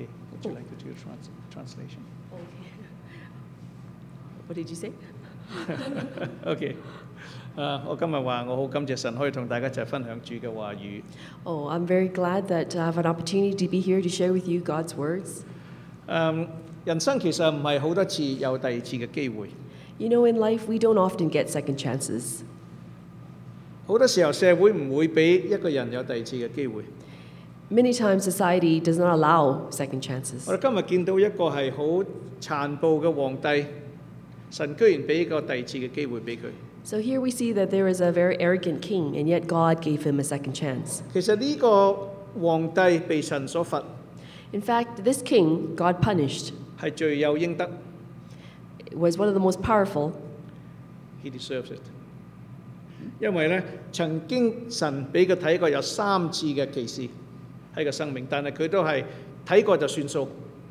Okay, would you like to do translation? Okay. What did you say? OK，我今日話我好感謝神可以同大家一齊分享主嘅話語。 Oh, I'm very glad that I have an opportunity to be here to share with you God's words. 人生其實唔係好多次有第二次嘅機會， You know, in life, we don't often get second chances. 好多時候社會唔會俾一個人有第二次嘅機會。 Many times, society does not allow second chances. 我哋今日見到一個係好殘暴嘅皇帝，神居然俾一個第二次嘅機會俾佢。 So here we see that there is a very arrogant king, and yet God gave him a second chance. 其實呢個皇帝被神所罰 In fact, this king, God punished, 係罪有應得 was one of the most powerful. ，He deserves it。因為咧，曾經神俾佢睇過有3次嘅奇事喺個生命，但係佢都係睇過就算數。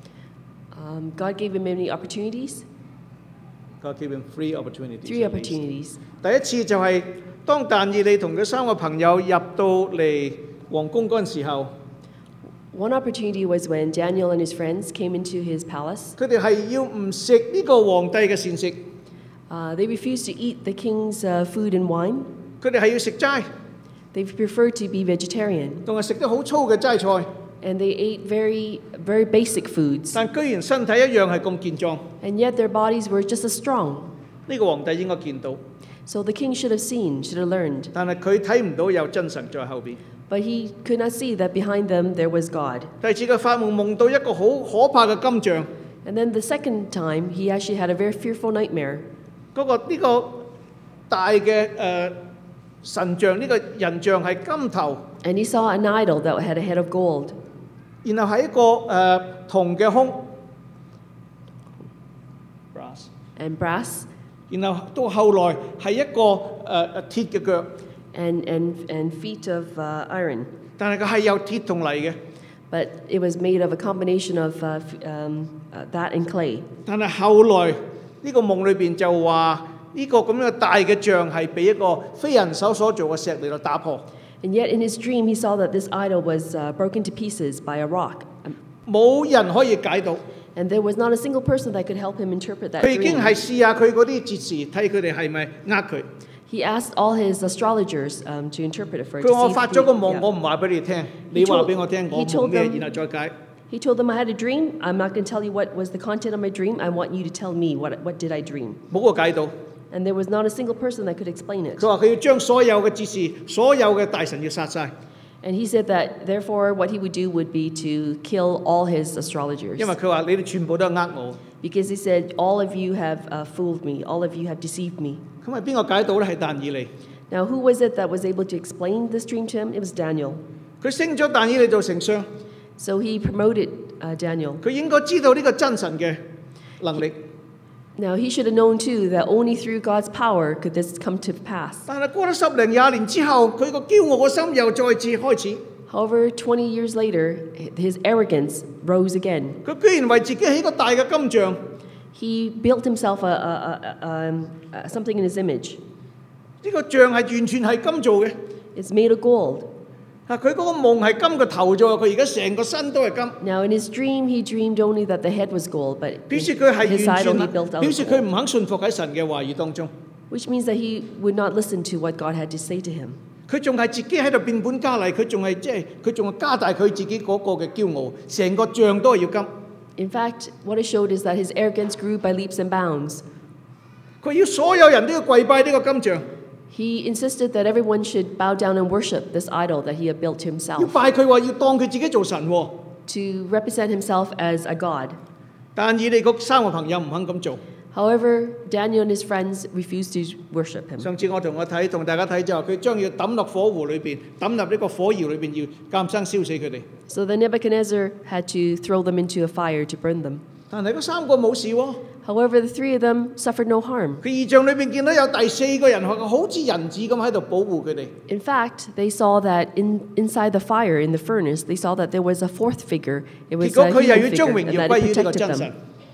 God gave him many opportunities, God gave him 3 opportunities。 3 opportunities. 第一次就係當但以理同佢3個朋友入到嚟皇宮嗰陣時候， One opportunity was when Daniel and his friends came into his palace. 佢哋係要唔食呢個皇帝嘅膳食， They refused to eat the king's food and wine. 佢哋係要食齋， They preferred to be vegetarian. 仲係食得好粗嘅齋菜， And they ate very, very basic foods. 但居然身體一樣係咁健壯。 And yet their bodies were just as strong. 呢個皇帝應該見到， So the king should have seen, should have learned. 但係佢睇唔到有真神在後邊。 But he could not see that behind them there was God. 第二次嘅發夢夢到一個好可怕嘅金像， And then the second time, he actually had a very fearful nightmare. 呢個大嘅神像，呢個人像係金頭， And he saw an idol that had a head of gold. 然後係一個銅嘅胸 ，brass， And brass 然後到後來係一個鐵嘅腳， and feet of iron. 但係佢係有鐵同泥嘅， But it was made of a combination of that and clay. 但係後來呢個夢裏邊就話呢個咁樣嘅大嘅像係俾一個非人手所做嘅石嚟到打破。 And yet in his dream, he saw that this idol was broken to pieces by a rock. 冇人可以解到， And there was not a single person that could help him interpret that 佢已經 dream. 係試下佢嗰啲哲士，睇佢哋係咪呃佢。 He asked all his astrologers to interpret it for him. 佢話我 To 發 see 咗 if 個 he, 夢， yeah. 我唔話俾你聽，你話俾我聽我 he 夢 told 咩， them- 然後再解。 He told them I had a dream. I'm not going to tell you what was the content of my dream. I want you to tell me what did I dream. 冇個解到。 And there was not a single person that could explain it. 佢話佢要將所有嘅哲士、所有嘅大臣要殺晒， And he said that therefore what he would do would be to kill all his astrologers. 因為佢話你哋全部都係呃我。 Because he said, all of you have fooled me. All of you have deceived me. 咁係邊個解到咧？係但以理。 Now, who was it that was able to explain this dream to him? It was Daniel. 佢升咗但以理做丞相， So he promoted Daniel. 佢應該知道呢個真神嘅能力。 Now, he should have known too that only through God's power could this come to pass. 但係過咗10零20年之後，佢個驕傲嘅心又再次開始。 However, 20 years later, his arrogance rose again. 佢居然為自己起個大嘅金像， He built himself something in his image. 呢個像係完全係金做嘅。 It's made of gold. 佢嗰個夢係金個頭啫喎，佢而家成個身都係金， Now, in his dream, he dreamed only that the head was gold, but 表示佢係 his 完 idol 全 he built out 表 of 示佢 gold, 唔肯信服喺神嘅話語當中。 which means that he would not listen to what God had to say to him. 佢仲係自己喺度變本加厲，佢仲係加大佢自己嗰個嘅驕傲，成個像都係要金。 In fact, what it showed is that his arrogance grew by leaps and bounds. 佢要所有人都要跪拜呢個金像， He insisted that everyone should bow down and worship this idol that he had built to 要 himself, 拜佢話要當佢自己做神喎。 to represent himself as a god. 但以理嗰3個朋友唔肯咁做。 However, Daniel and his friends refused to worship him. 上次我同大家睇就話佢將要抌落火湖裏邊，抌入呢個火窯裏邊，要監生燒死佢哋。 So then Nebuchadnezzar had to throw them into a fire to burn them. 但係嗰3個冇事喎。 However, the 3 of them suffered no harm. 佢異象裏邊見到有第4個人，好似人子咁喺度保護佢哋。 In fact, they saw that inside the fire, in the furnace, they saw that there was a 4th figure. It 結 was 果 a 佢又 human 要將 figure, 榮 and 耀 that 歸 it 於呢個 protected 真 them. 神，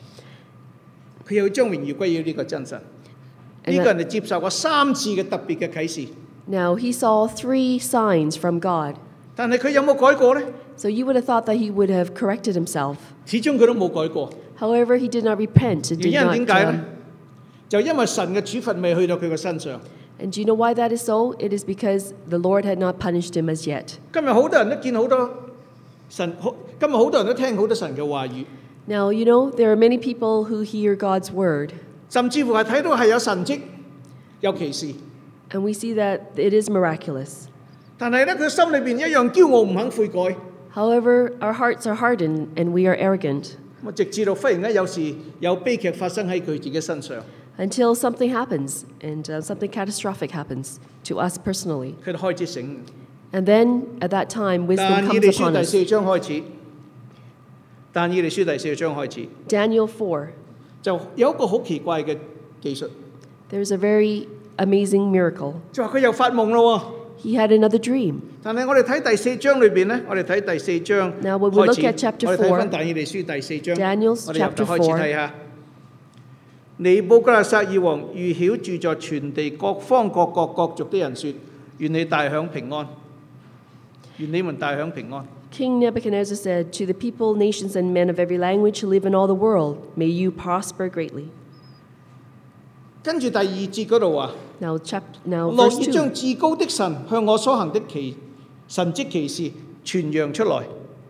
佢又要將榮耀歸於呢個真神。 And 呢個人係接受過3次嘅特別嘅啟示。 Now, he saw 3 signs from God. 但係佢有冇改過呢？ So you would have thought that he would have corrected himself. 始終佢都冇改過。 However, he did not repent. It did 原因 not. 點解呢？就因為神嘅處罰未去到佢嘅身上。 And do you know why that is so? It is because the Lord had not punished him as yet. 今日好多人都見好多神，今日好多人都聽好多神嘅話語， Now, you know, there are many people who hear God's word, 甚至乎係睇到係有神蹟、有奇事， and we see that it is miraculous. 但係咧佢心裏邊一樣驕傲，唔肯悔改。 However, our hearts are hardened and we are arrogant 咁直至到忽然間有時有悲劇發生喺佢自己身上， until something happens and something catastrophic happens to us personally. 佢就開始醒。 And then at that time, 但 wisdom 以利 comes 書 upon 第 us. 4章開始，但以利書第4章開始 Daniel 4, 就有一個好奇怪嘅技術， there's a very amazing miracle. 就話佢又發夢咯。 He had another dream. 但係我哋睇第4章裏邊咧，我哋睇第4章 Now, when we 開 look 始， at chapter 我哋睇 4, 翻但以利書第4章， Daniel's 我哋由頭 chapter 開始 4. 睇下。尼布甲尼撒二王預曉住在全地各方各國各族的人說：願你大享平安，願你們大享平安。 King Nebuchadnezzar said, "To the people, nations, and men of every language who live in all the world, may you prosper greatly." 跟住第2節嗰度話： Now, now 樂 verse 意將 2. 至高的神向我所行的神蹟奇事傳揚出來。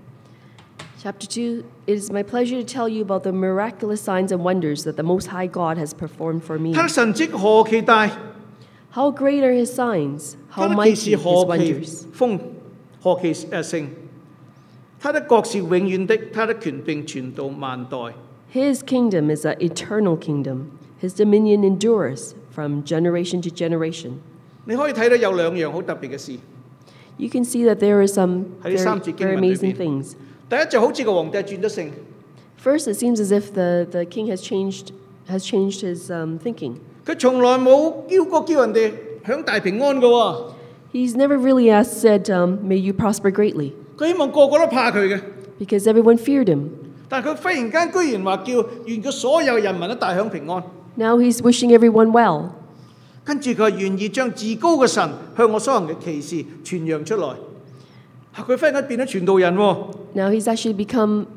Chapter 2, it is my pleasure to tell you about the miraculous signs and wonders that the Most High God has performed for me. 他的神蹟何其大， How great are his signs, 他 how 的奇 mighty 事 his 何其 wonders. 豐，何其盛。他的國是永遠的，他的權柄傳到萬代。 His kingdom is an eternal kingdom. His dominion endures from generation to generation. 你可以睇到有兩樣好特別嘅事。 You can see that there are some 喺呢三 very, 節經 very 文裏 amazing 邊， things. 第一就好似個皇帝轉咗性， First, it seems as if the king has changed his thinking. 佢從來冇叫人哋享大平安嘅喎， He's never really said, "May you prosper greatly," 佢希望個個都怕佢嘅。 because everyone feared him. 但係佢忽然間居然話叫願佢所有人民都大享平安， Now he's wishing everyone well. 跟住佢話願意將至高嘅神向我所行嘅奇事傳揚出來。佢忽然間變咗傳道人喎。 Now he's actually become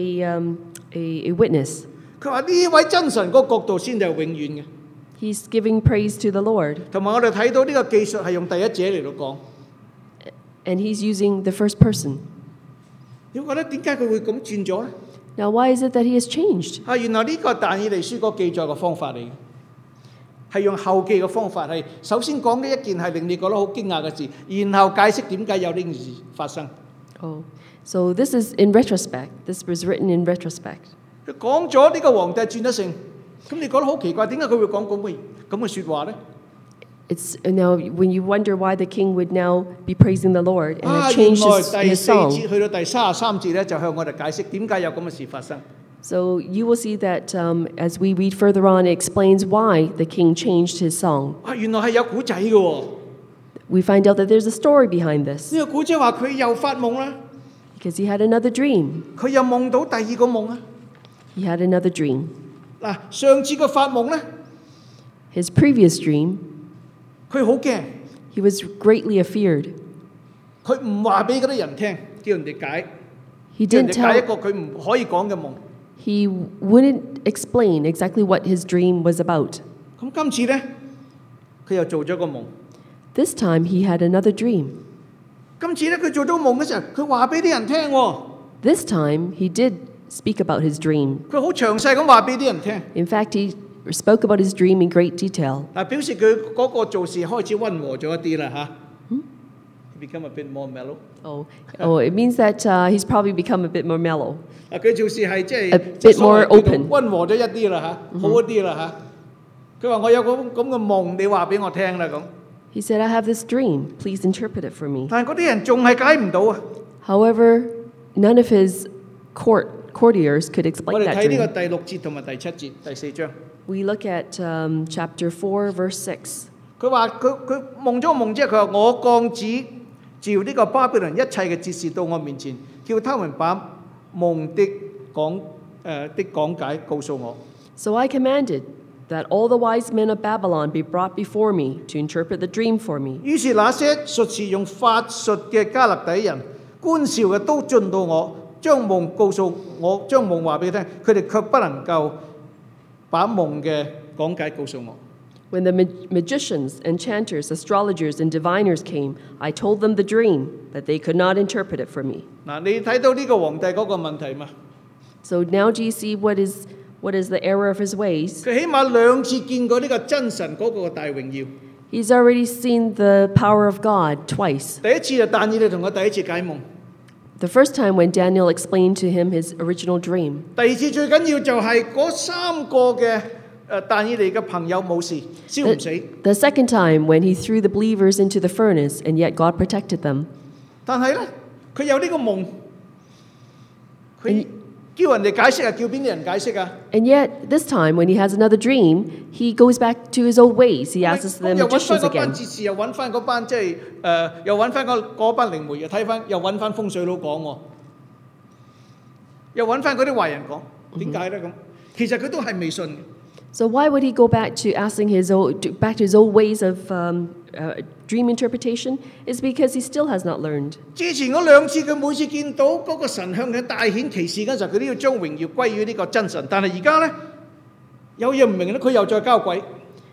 a witness. 佢話呢位真神個角度先至係永遠嘅。 He's giving praise to the Lord, 同埋我哋睇到呢個技術係用第一者嚟到講。 and he's using the first person. 你覺得點解佢會咁轉咗呢？ Now, why is it that he has changed? 原來呢個但以理書嗰個記載嘅方法嚟嘅，係用後記嘅方法，係首先講呢一件係令你覺得好驚訝嘅事，然後解釋點解有呢件事發生。 Oh, so this is in retrospect. This was written in retrospect. 佢講咗呢個皇帝轉咗性，咁你覺得好奇怪，點解佢會講咁嘅説話呢？ It's now when you wonder why the king would now be praising the Lord and have 原 changed 來第 his 4 song. 節去到第33節咧，就向我哋解釋點解有咁嘅事發生。 So you will see that as we read further on, it explains why the king changed his song. 原來係有古仔嘅喎。 We find out that there's a story behind this 呢個古仔話佢又發夢啦， because he had another dream. 佢又夢到第二個夢啊。 He had another dream. 嗱，上次個發夢咧， His previous dream, 佢好驚， he was greatly afeared. 佢唔話俾嗰啲人聽，叫人哋解， He 叫人 didn't 哋解一 tell, 個佢唔可以講嘅夢。 he wouldn't explain exactly what his dream was about. 咁今次咧，佢又做咗個夢。 This time he had another dream. 今次咧，佢做咗夢嘅時候，佢話俾啲人聽喎， This time he did speak about his dream. 佢好詳細咁話俾啲人聽。 In fact, he spoke about his dream in great detail. 表示佢嗰個做事開始溫和咗一啲啦嚇。He become a bit more mellow。 It means that he's probably become a bit more mellow. 佢做事係即 A 係 bit more open 溫和咗一啲啦嚇，好一啲啦嚇。佢話我有個咁嘅夢，你話俾我聽啦咁。 He said, "I have this dream. Please interpret it for me." 但係嗰啲人仲係解唔到啊！ However, none of his courtiers could 我 explain 哋 that 睇呢個 dream. 第6節同埋第7節，第4章。 We look at chapter 4, verse 6. 佢話佢夢咗個夢之後，佢話我降旨召呢個巴比倫一切嘅哲士到我面前，叫他們把夢的講解告訴我。 So I commanded that all the wise men of Babylon be brought before me to interpret the dream for me. 於是那些術士用法術嘅加勒底人、觀兆嘅都進到我，將夢告訴我，將夢話俾佢聽，佢哋卻不能夠把夢嘅講解告訴我。 When the magicians, enchanters, astrologers, and diviners came, I told them the dream, but they could not interpret it for me. 嗱，你睇到呢個皇帝嗰個問題嘛？ So now do you see what is the error of his ways? 佢起碼2次見過呢個真神嗰個大榮耀。 He's already seen the power of God twice. 第一次就但以理同佢第一次解夢， The first time when Daniel explained to him his original dream. 第二次最緊要就係嗰3個嘅但以理嘅朋友冇事，燒唔死。 The second time when he threw the believers into the furnace, and yet God protected them. 但係咧，佢有呢個夢，佢叫人哋解釋啊，叫邊啲人解釋啊？ And yet, this time, when he has another dream, he goes back to his old ways. He asks the 又揾翻 magicians 嗰班 again. 哲士，又揾翻嗰班又揾翻嗰班靈媒，又睇翻，又揾翻風水佬講喎，又揾翻嗰啲壞人講，點解咧咁？其實佢都係未信嘅。 So why would he go back to back to his old ways of dream interpretation? It's because he still has not learned. 之前嗰2次，佢每次見到嗰個神向佢大顯奇事嗰陣時候，佢都要將榮耀歸於呢個真神。但係而家咧，有嘢唔明咧，佢又再交鬼。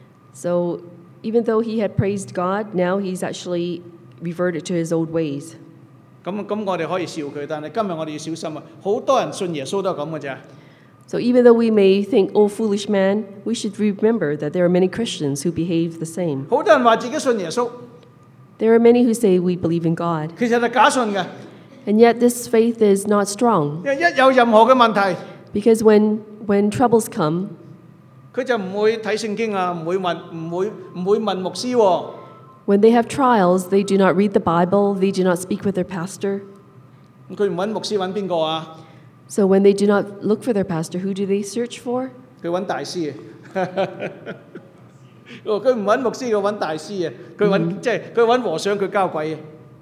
So even though he had praised God, now he's actually reverted to his old ways. 咁我哋可以笑佢，但係今日我哋要小心啊！好多人信耶穌都係咁嘅啫。 So even though we may think, oh, foolish man, we should remember that there are many Christians who behave the same. 好多人話自己信耶穌， There are many who say we believe in God, 其實係假信嘅。 and yet this faith is not strong 因為一有任何嘅問題， because when troubles come, 佢就唔會睇聖經啊，唔會問牧師喎。 when they have trials, they do not read the Bible, they do not speak with their pastor. 佢唔揾牧師揾邊個啊？ So when they do not look for their pastor, who do they search for? 佢揾大師啊！佢唔揾牧師，佢揾大師啊！佢揾和尚，佢交鬼啊！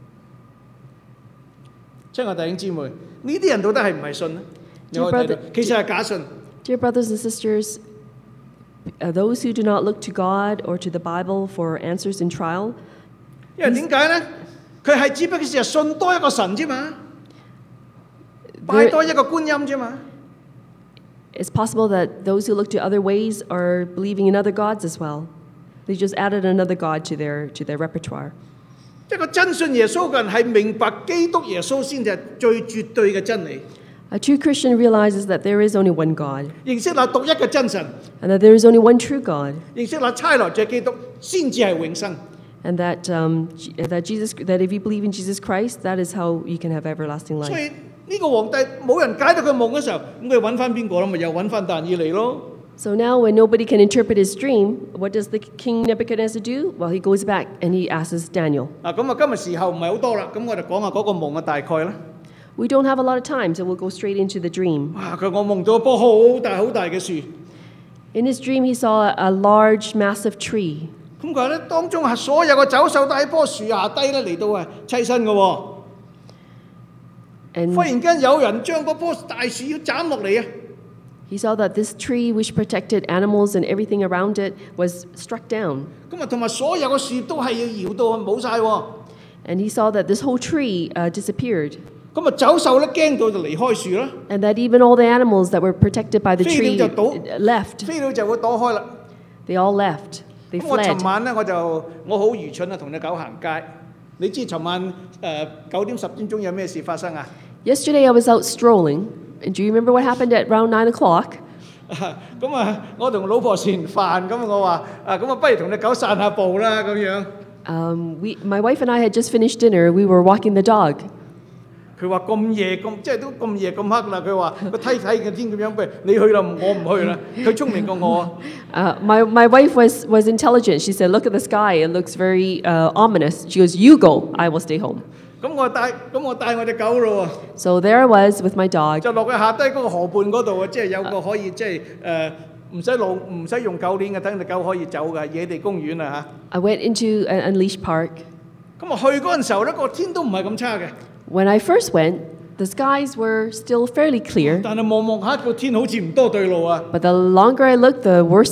親愛弟兄姊妹，呢啲人到底係唔係信呢？你可以睇到，其實係假信。 Dear brothers and sisters, those who do not look to God or to the Bible for answers in trial, 因為點解呢？佢係只不過係信多一個神啫嘛，拜多一個觀音啫嘛。 it's possible that those who look to other ways are believing in other gods as well. They just added another god to their repertoire. 一個真信耶穌嘅人係明白基督耶穌先至係最絕對嘅真理， A true Christian realizes that there is only one God 認識那獨一嘅真神， and that there is only one true God, 認識那差來者基督先至係永生。 and that if you believe in Jesus Christ, that is how you can have everlasting 所 life. 以呢個皇帝冇人解到佢夢嘅時候，咁佢揾翻邊個咯？咪又揾翻但以理咯。 So now, when nobody can interpret his dream, what does the king Nebuchadnezzar do? Well, he goes back and he asks Daniel. 咁啊，今日時候唔係好多啦，咁我哋講下嗰個夢嘅大概啦。 We don't have a lot of time, so we'll go straight into the dream. 哇！佢我夢到一棵好大好大嘅樹， In his dream, he saw a large, massive tree. 咁佢話咧當中係所有嘅走獸都喺棵樹下低咧嚟到棲身嘅喎。 And 忽然間有人將嗰棵大樹要斬落嚟啊！ he saw that this tree, which protected animals and everything around it, was struck down. 咁啊，同埋所有嘅樹都係要搖到冇晒喎。 And he saw that this whole tree disappeared. 咁啊，走獸咧驚到就離開樹啦， And that even all the animals that were protected by the 飛 tree 鳥就倒 left. 飛鳥就會躲開啦。 They all left. They 咁我 fled. 尋晚咧我好愚蠢啊，同隻狗行街。你知尋晚9點10點鐘有咩事發生啊？ Yesterday, I was out strolling. And do you remember what happened at around 9 o'clock? 咁啊，我同老婆食完飯，咁我話咁啊，不如同隻狗散下步啦咁樣。 My wife and I had just finished dinner. We were walking the dog. 佢話咁夜即係都咁夜咁黑啦。佢話個睇嘅天咁樣，不如你去啦，我唔去啦。佢聰明過我啊。 My wife was intelligent. She said, "Look at the sky. It looks very ominous." She goes, "You go. I will stay home." 咁我帶我隻狗咯喎。 So there I was with my dog. 就落去下低嗰個河畔嗰度啊，即係有個可以即係唔使用狗鏈嘅，等隻狗可以走嘅野地公園啊 I went into an unleashed park. 嚇。咁啊去嗰陣時候咧，個天都唔係咁差嘅， When I first went, the skies were still fairly clear. 但係望下個天好似唔多對路啊。 But the longer I looked, the worse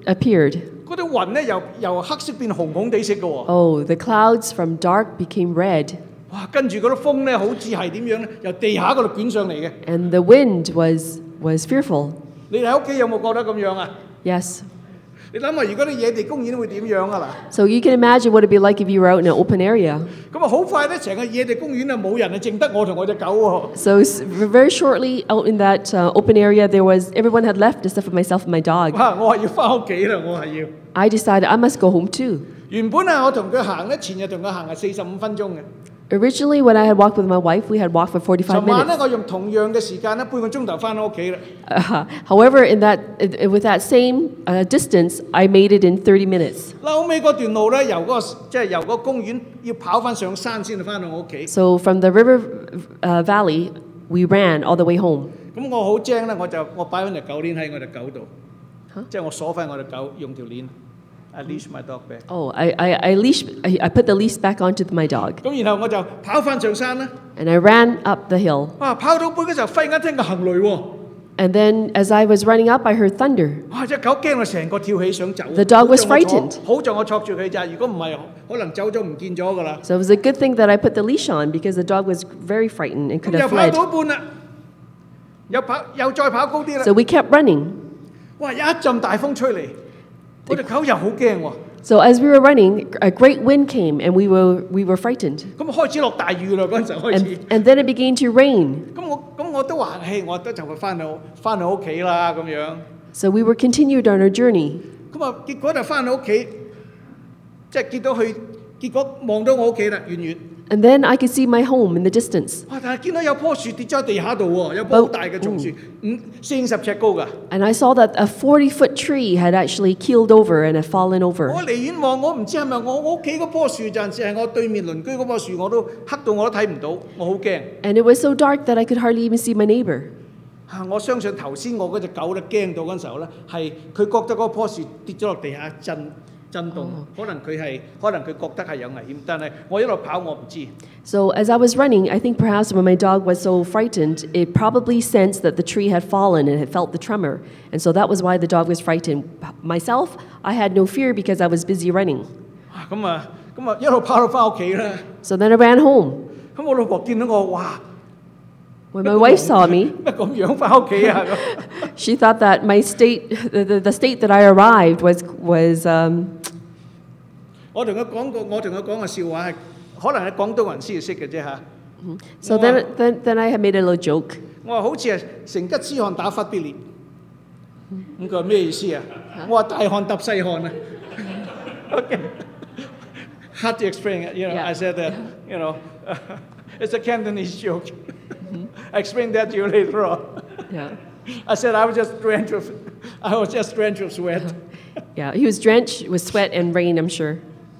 appeared. 嗰啲雲咧由黑色變紅紅地色嘅喎。 Oh, the clouds from dark became red, 哇！跟住嗰啲風咧，好似係點樣咧？由地下嗰度捲上嚟嘅。 and the wind was fearful. 你哋喺屋企有冇覺得咁樣啊？ Yes. 你諗下，如果啲野地公園會點樣啊嗱？ So you can imagine what it'd be like if you were out in an open area. 咁啊，好快咧，成個野地公園啊冇人啊，淨得我同我隻狗喎。 So very shortly out in that open area, everyone had left except for myself and my dog. 哇！我係要翻屋企啦，我係要。 I decided I must go home too. 原本啊，我同佢行咧，前日同佢行係45分鐘嘅。 Originally, when I had walked with my wife, we had walked for 45 尋晚咧， minutes. 我用同樣嘅時間咧，半個鐘頭翻到屋企啦。 However, with that same distance, I made it in 30 minutes. 後尾嗰段路咧，由嗰個公園要跑翻上山先至翻到我屋企。 So from the river valley, we ran all the way home. 咁我好精咧，我擺翻隻狗鏈喺我隻狗度，即係我鎖翻我隻狗，用條鏈。I leash my dog back。 Oh, I put the leash back onto my dog, 咁然後我就跑翻上山啦。 and I ran up the hill. 哇！跑到半嘅時候，忽然間聽個行雷喎。 And then as I was running up, I heard thunder. 哇！隻狗驚到成個跳起想走。 The dog was frightened. 好在我捉住佢咋，如果唔係，可能走咗唔見咗㗎啦。 So it was a good thing that I put the leash on because the dog was very frightened and could 咁又 have 跑 fled. 到一半啦，又再跑高啲啦。 So we kept running. 哇！一陣大風吹嚟，我隻狗又好驚喎。 So as we were running, a great wind came and we were frightened. 咁開始落大雨啦，嗰陣時開始。 And then it began to rain. 咁我都話，嘿，我都就會翻到屋企啦咁樣。 So we were continued on our journey. 咁啊，結果就翻到屋企，即係結果望到我屋企啦，遠遠。 And then I could see my home in the distance. 哇！但係見到有棵樹跌咗喺地下度喎，有棵好大嘅松樹，40尺高㗎。 And I saw that a 40-foot tree had actually keeled over and had fallen over. 我離遠望，我唔知係咪我屋企嗰棵樹，陣時係我對面鄰居嗰棵樹，我都黑到我都睇唔到，我好驚。 And it was so dark that I could hardly even see my neighbor. 我相信頭先我嗰隻狗咧驚到嗰陣時候咧，係佢覺得嗰棵樹跌咗落地下震動，可能佢覺得係有危險，但係我一路跑我唔知。 So as I was running, I think perhaps when my dog was so frightened, it probably sensed that the tree had fallen and had felt the tremor. And so that was why the dog was frightened. Myself, I had no fear because I was busy running. 咁啊一路跑到翻屋企啦。 So then I ran home. 咁我老婆見到我，哇！ When my wife saw me, 乜咁樣翻屋企啊？ she thought that my state, the state that I arrived was 我同佢講個笑話係，可能係廣東人先至識嘅啫嚇。 So then I had made a little joke. 我話好似係成吉思汗打忽必烈，咁佢話咩意思啊？我話大汗揼細汗啊。Okay. Hard to explain it, Yeah. I said that, it's a Cantonese joke. I explained that to you later on. Yeah. I said I was just drenched with sweat. Yeah, he was drenched with sweat and rain, I'm sure.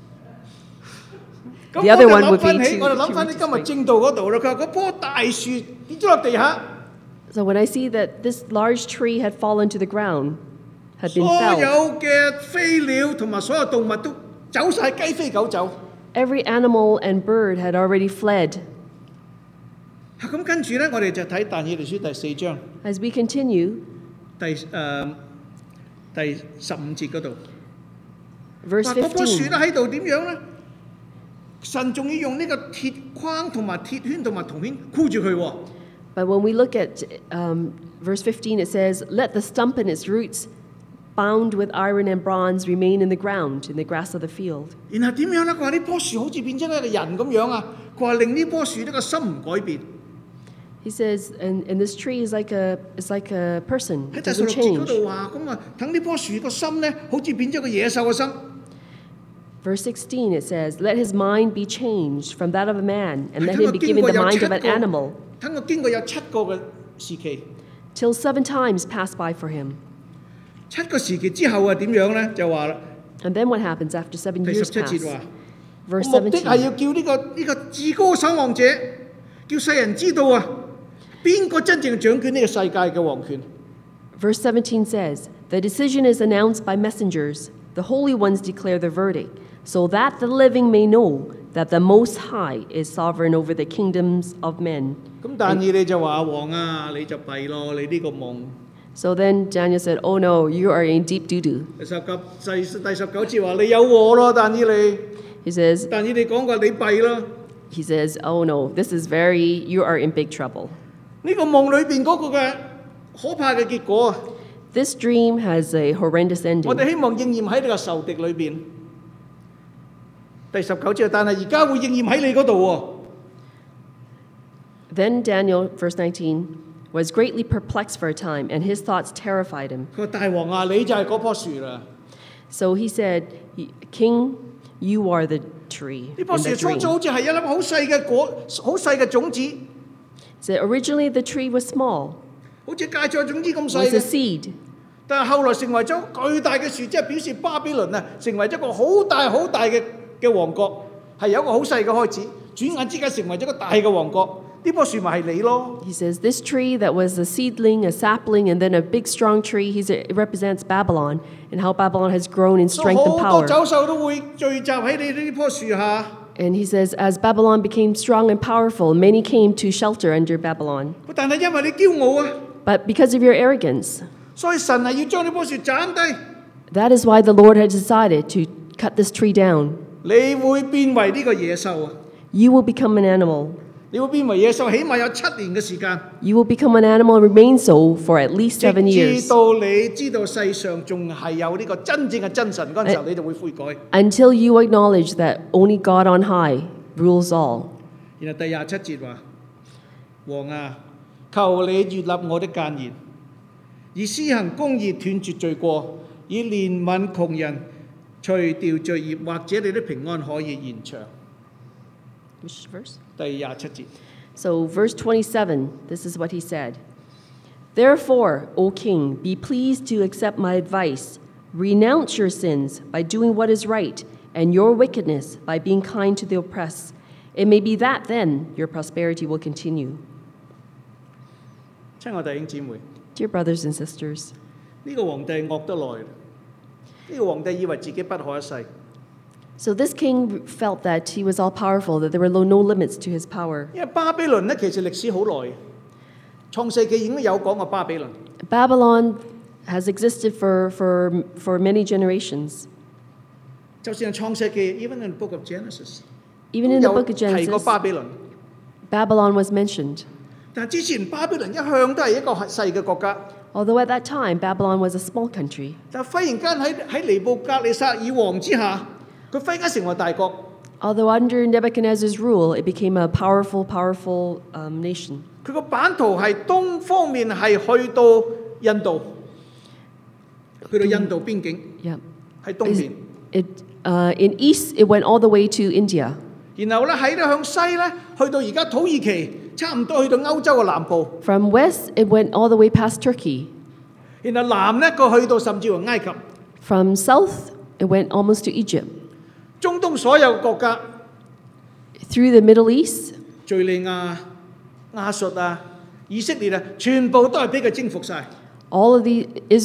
咁 The other one 我 would be 就諗翻起今日正道嗰度啦。佢話嗰棵大樹跌咗落地下， So when I see that this large tree had fallen to the ground, had been 所 felled, 有嘅飛鳥同埋所有動物都走晒，雞飛狗走。 every animal and bird had already fled. 咁跟住咧，我哋就睇但以理書第4章 As we continue, 第15節嗰度。 verse 話嗰棵樹咧 15, 喺度點樣咧？神仲要用呢個鐵框同埋鐵圈同埋銅圈箍住佢喎。 but when we look at verse 15, it says, "Let the stump and its roots, bound with iron and bronze, remain in the ground, in the grass of the field." 然後點樣咧？佢話呢棵樹好似變咗一個人咁樣啊！佢話令呢棵樹呢個心唔改變。 He says, and this tree is like a person. 喺 It 第 doesn't 16節嗰 change. 度話咁啊，等呢棵樹個心咧，好似變咗個野獸嘅心。 Verse 16, it says, "Let his mind be changed from that of a man, and let 等 him 佢 be 經 given 過 the 有 mind 7 of an 個， animal, 等佢經過有7個嘅時期。 till 7 times pass by for him." 7個時期之後啊，點樣咧？就話啦， And then what happens after 7 第 years 17 pass? 節話。 Verse 目的係 17. 要叫呢個至高守望者，叫世人知道啊，邊個真正掌權呢個世界嘅王權。 Verse 17 says, "The decision is announced by messengers. The holy ones declare the verdict, so that the living may know that the Most High is sovereign over the kingdoms of men." 咁但以理就話：王啊，你就弊咯，你呢個夢。 So then Daniel said, "Oh no, you are in deep doo-doo." 第19節話你有禍咯，但以理， He says, 但以理講過你弊咯。 he says, "Oh no, this is you are in big trouble." 呢個夢裏邊嗰個嘅可怕嘅結果啊， This dream has a horrendous 我哋 ending. 希望應驗喺你個仇敵裏邊。第19節，但係而家會應驗喺你嗰度喎。 Then Daniel, verse 19, was greatly perplexed for a time, and his thoughts terrified him. 佢話大王啊，你就係嗰棵樹啦。 So he said, "King, you are the tree 呢棵 in 樹 the 初 dream." 初好似係一粒好細嘅果，好細嘅種子， He said, "Originally the tree was small, 好似芥菜種子咁 it 細 was a 嘅。 seed. 但係後來成為咗巨大嘅樹，即係表示巴比倫啊，成為咗一個好大好大嘅王國，係由一個好細嘅開始，轉眼之間成為咗一個大嘅王國。呢棵樹咪係你咯？ He says, "This tree that was a seedling, a sapling, and then a big strong tree, it represents Babylon and how Babylon has grown in 所以 strength 好 and 多 power." 走獸都會聚集喺你呢棵樹下。 And he says, "As Babylon became strong and powerful, many came to shelter under Babylon. 但係因為你驕傲啊， But because of your arrogance, 所以神係要將呢棵樹斬低。 that is why the Lord had decided to cut this tree down. 你會變為呢個野獸啊！ You will become an animal. 你會變為野獸，起碼有7年嘅時間， You will become an animal and remain so for at least 7 直 years 至到你知道世上仲係有呢個真正嘅真神嗰陣時候，你就會悔改。 until you acknowledge that only God on high rules all." 然後第27節話：王啊，求你悅納我的諫言，以施行公義斷絕罪過，以憐憫窮人，除掉罪孽，或者你的平安可以延長。 Which verse? 第27節。 So, verse 27, this is what he said. "Therefore, O king, be pleased to accept my advice. Renounce your sins by doing what is right, and your wickedness by being kind to the oppressed. It may be that then your prosperity will continue." 親愛弟兄姊妹， Dear brothers and sisters, 呢個皇帝惡得來，呢個皇帝以為自己不可一世， so this king felt that he was all powerful, that there were no limits to his power. 因為巴比倫咧其實歷史好耐，創世記已經有講過巴比倫。 Babylon has existed for many generations. 就算係創世記 ，even in the book of Genesis， Even in the 都 book 有 of 提過 Genesis, 巴比倫。 Babylon was mentioned. 但之前巴比倫一向都係一個細嘅國家， Although at that time, Babylon was a small country. 但忽然間喺尼布甲尼撒爾王之下，佢忽然間成為大國。 Although under Nebuchadnezzar's rule, it became a powerful nation. 佢個版圖係東方面係去到印度，去到印度邊境 Yeah. 喺東邊， In east, it went all the way to India. 然後咧喺咧向西咧去到而家土耳其，差唔多去到歐洲嘅南部， From west, it went all the way past Turkey. 然後南咧佢去到甚至乎埃及。 From south, it went almost to Egypt. 中東所有國家， Through the Middle East, 敍利亞、亞述啊、以色列啊，全部都係俾佢征服晒。 all of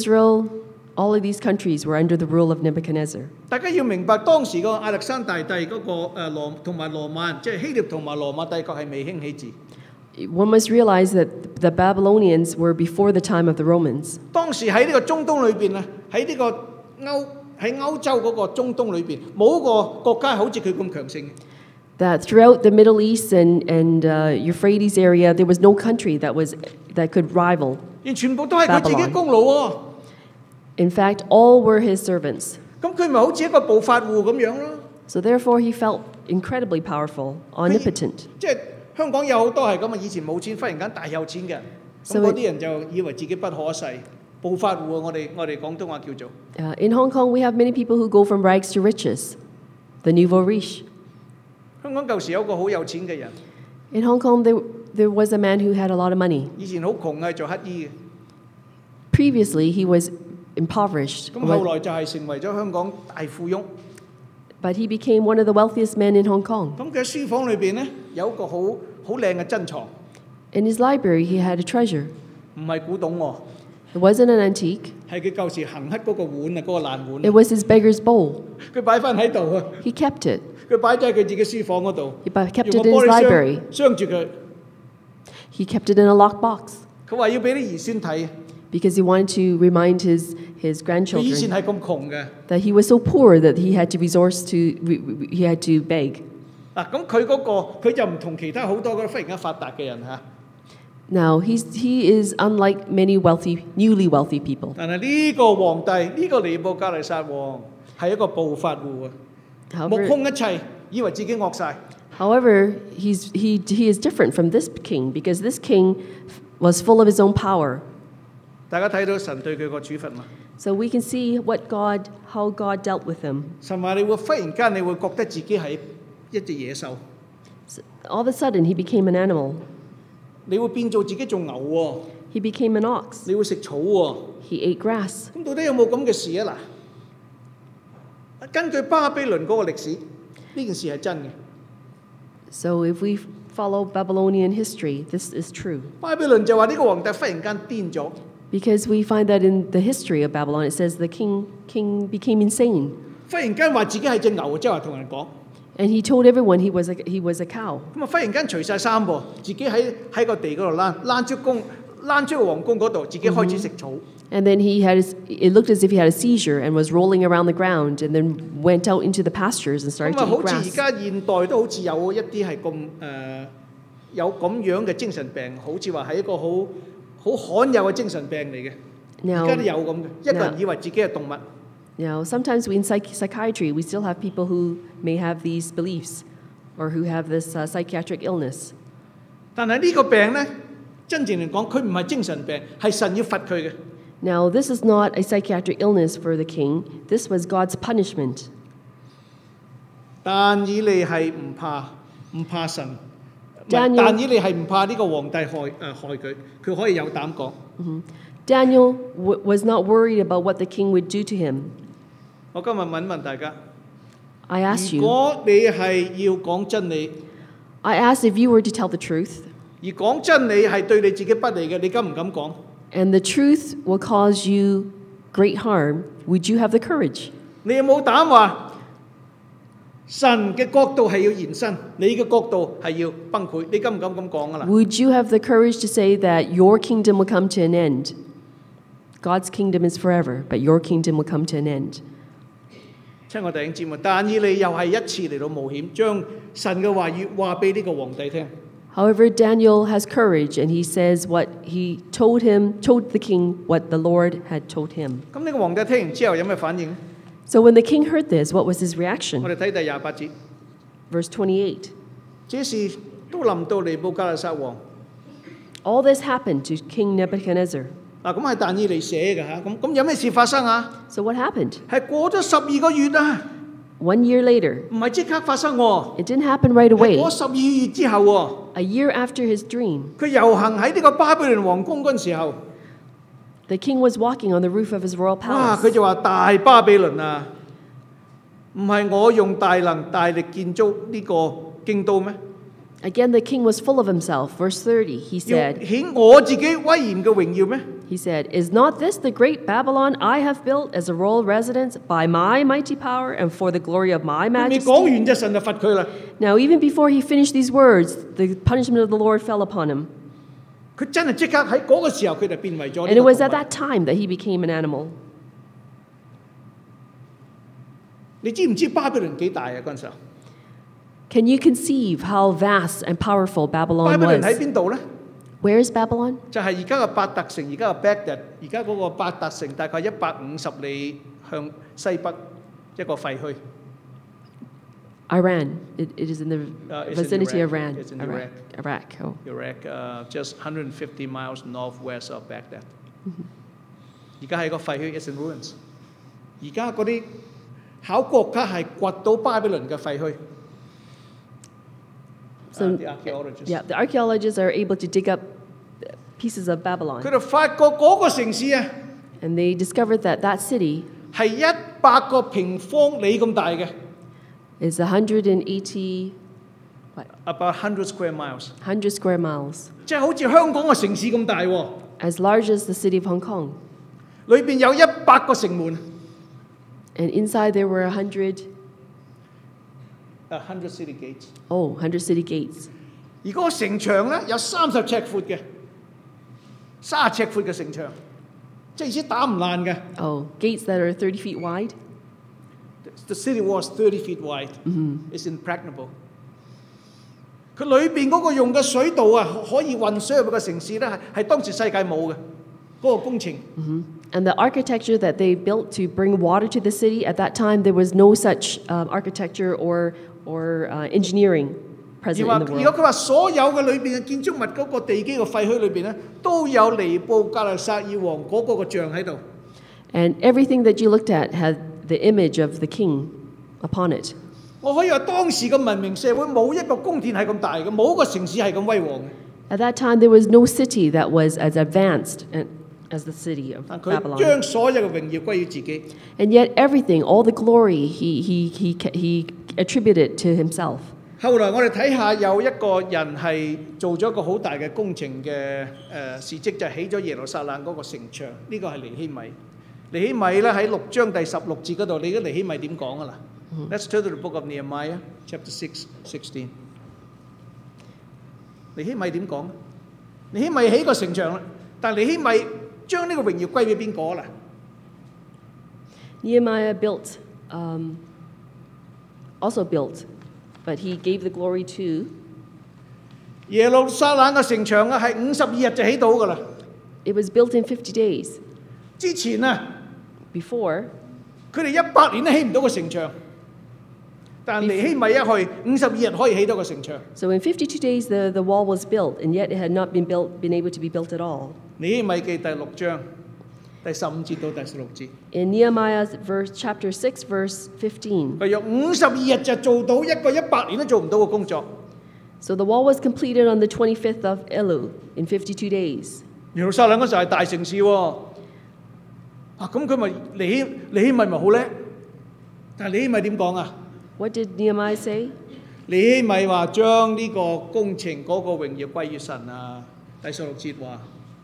these countries were under the rule of Nebuchadnezzar. 大家要明白當時個亞歷山大帝嗰個羅同埋羅馬，即係希臘同埋羅馬帝國係未興起至。 One must realize that the Babylonians were before the time of the Romans. 當時喺呢個中東裏邊啊，喺呢個歐洲嗰個中東裏邊，冇一個國家好似佢咁強盛嘅。 That throughout the Middle East and Euphrates area, there was no country that could rival. 而全部都係佢自己功勞喎。 In fact, all were his servants. 咁佢咪好似一個暴發戶咁樣咯？ So therefore, he felt incredibly powerful, omnipotent. 即係香港有好多係咁啊！以前冇錢，忽然間大有錢嘅人，咁 So 嗰啲人就以為自己不可一世，暴發戶啊！我哋廣東話叫做。 In Hong Kong, we have many people who go from rags to riches, the nouveau riche. 香港舊時有個好有錢嘅人， In Hong Kong, there was a man who had a lot of money. 以前好窮係做乞衣嘅， Previously, he was impoverished, 咁後來就係成為咗香港大富翁。 but he became one of the wealthiest men in Hong Kong. 咁佢喺書房裏邊咧有一個好靚嘅珍藏， In his library, he had a treasure. 唔係古董喎， It wasn't an antique. 係佢舊時行乞嗰個碗啊，嗰個爛碗 It，was his beggar's bowl. 佢擺翻喺度啊， He kept it. 佢擺咗喺佢自己書房嗰度， He kept 用 it 個 in 玻 his 璃 library. 箱住佢。 He kept it in a locked box 佢話要俾啲兒孫睇， because he wanted to remind his 佢以前 grandchildren 係咁窮嘅。 that he was so poor that he had to he had to beg. 嗱，咁佢嗰個佢就唔同其他好多嗰啲忽然間發達嘅人嚇。 Now, he is unlike many newly wealthy people. 但係呢個皇帝呢個尼布甲尼撒王係一個暴發戶啊，目 However, 空一切，以為自己惡晒。 however he is different from this king because this king was full of his own power. 大家睇到神對佢個處罰嘛？ So we can see how God dealt with him. 神話你會忽然間你會覺得自己係一隻野獸， So all of a sudden, he became an animal. 你會變做自己做牛喎， He became an ox. 你會食草喎。 He ate grass. 咁到底有冇咁嘅事啊？嗱，根據巴比倫嗰個歷史，呢件事係真嘅。 So if we follow Babylonian history, this is true. 巴比倫就話呢個皇帝忽然間癲咗， Because we find that in the history of Babylon, it says the king became insane. 忽然間話自己係隻牛，即係話同人講。 And he told everyone he was a cow. 咁啊，忽然間除晒衫噃，自己喺個地嗰度躝出個皇宮嗰度，自己開始食草。 And then it looked as if he had a seizure and was rolling around the ground and then went out into the pastures and started 咁啊， to 好 eat 似而 grass. 家現代都好似有一啲係有咁樣嘅精神病，好似話係一個好罕有嘅精神病嚟嘅。而家都有咁嘅，一個人以為自己係動物。 Now, sometimes in psychiatry, we still have people who may have these beliefs or who have this psychiatric illness. 但係呢個病咧，真正嚟講，佢唔係精神病，係神要罰佢嘅。 Now, this is not a psychiatric illness for the king. This was God's punishment. 但以利係唔怕神，唔係 Daniel- 但以利係唔怕呢個皇帝害佢，佢可以有膽講。 Daniel was not worried about what the king would do to him. 我今日問大家， I ask 如 you, 果你係要講真理， I ask if you were to tell the truth, 而講真理係對你自己不利嘅，你敢唔敢講？ and the truth will cause you great harm, would you have the courage? 你有冇膽話神嘅國度係要延伸，你嘅國度係要崩潰？你敢唔敢咁講啊啦？ Would you have the courage to say that your kingdom will come to an end? God's kingdom is forever, but your kingdom will come to an end. 親愛弟兄姊妹，但以利又係一次嚟到冒險，將神嘅話語話俾呢個皇帝聽。 However, Daniel has courage and he says what he told the king what the Lord had told him. 咁呢個皇帝聽完之後有咩反應？ So when the king heard this, what was his 我 reaction? 哋睇第28節， Verse 28. 這事都臨到尼布甲尼撒王。 All this happened to King Nebuchadnezzar. 嗱，咁係但以利寫嘅嚇，咁有咩事發生啊？ So what happened? 係過咗12個月啊， 1 year later. 唔係即刻發生喎， It didn't happen right 係 away. 過12個月之後喎。 A year after his dream, 佢遊行喺呢個巴比倫皇宮嗰陣時候， the king was walking on the roof of his royal 哇！佢 palace. 就話大巴比倫啊，唔係我用大能大力建造呢個京都咩？ Again, the king was full of himself. Verse 30, he 要 said, 顯我自己威嚴嘅榮耀咩？ Is not this the great Babylon I have built as a royal residence by my mighty power and for the glory of my 佢未講 majesty? 完就神就罰佢啦。 Now, even before he finished these words, the punishment of the Lord fell upon him. 佢真係即刻喺嗰個時候，佢就變為咗呢 And it 個 was 動 at 物。 that time that he became an animal. 你知唔知巴比倫幾大啊？嗰陣時候， Can you conceive how vast and powerful 巴 Babylon 比倫喺 was? 邊度呢？ Where is Babylon? 就係而家嘅伯特城，而家嘅 Baghdad，而家嗰個伯特城大概150里向西北一個廢墟。 Iran. It is in the It's in vicinity of Iraq. Iran. It's in Iraq. Oh. Iraq, just 150 miles northwest of Baghdad。而家係個廢墟 ，it's in ruins。而家嗰啲考古學家係掘到巴比倫嘅廢墟。 So, the archaeologists。 yeah, the archaeologists are able to dig up pieces of 佢 Babylon. 哋發覺嗰個城市啊， And they discovered that that city 係100個平方里咁大嘅 is 180, what, ，about 100 square miles， 100 square miles, 即係好似香港嘅城市咁大喎。 as large as the city of Hong Kong. 裏邊有100個城門 And inside there were 100 ，100 city gates。 100 city gates. 而嗰個城牆咧有30尺闊嘅，30尺闊嘅城牆。 即係意思打唔爛嘅。 Oh, gates that are 30 feet wide. The city was 30 feet wide. It's impregnable. 佢裏邊嗰個用嘅水道啊，可以運水入個城市咧，係當時世界冇嘅嗰個工程。 And the architecture that they built to bring water to the city, at that time, there was no such architecture or engineering 而 present 話 in the 如果 world. 佢話所有嘅裏邊嘅建築物嗰個地基嘅廢墟裏邊咧，都有尼布甲尼撒爾王嗰個嘅像喺度。 And everything that you looked at had the image of the king upon it. 我可以話當時嘅文明社會冇一個宮殿係咁大嘅，冇一個城市係咁威煌嘅。 At that time, there was no city that was as advanced as the city of 但佢 Babylon. 將所有嘅榮耀歸於自己。 And yet, everything, all the glory, he attributed to himself. 後來我哋睇下有一個人係做咗一個好大嘅工程嘅事蹟，就係起咗耶路撒冷嗰個城牆。呢個係尼希米。尼希米咧喺6章第16節嗰度，你嘅尼希米點講啊啦？Let's turn to the book of Nehemiah, chapter 6:16. 尼希米點講？尼希米起個城牆啦，但尼希米將呢個榮耀歸俾邊個啦？ Nehemiah also built, but he gave the glory to. 耶路撒冷嘅城牆啊，係52日就起到噶啦。 It was built in 50 days. 之前啊， Before, 佢哋100年都起唔到個城牆，但尼希米一去52日可以起到個城牆。 so in 52 days the wall was built, and yet it had not been able to be built at all. 尼希米記第6章第15節到第16節， In Nehemiah chapter 6, verse 15. 佢用52日就做到一個100年都做唔到嘅工作。 So the wall was completed on the 25th of Elul in 52 days. 耶路撒冷嗰時候係大城市喎，咁佢咪尼希米咪好叻？但係尼希米點講啊？ What did Nehemiah say? 尼希米話將呢個工程嗰個榮耀歸於神啊。第16節話。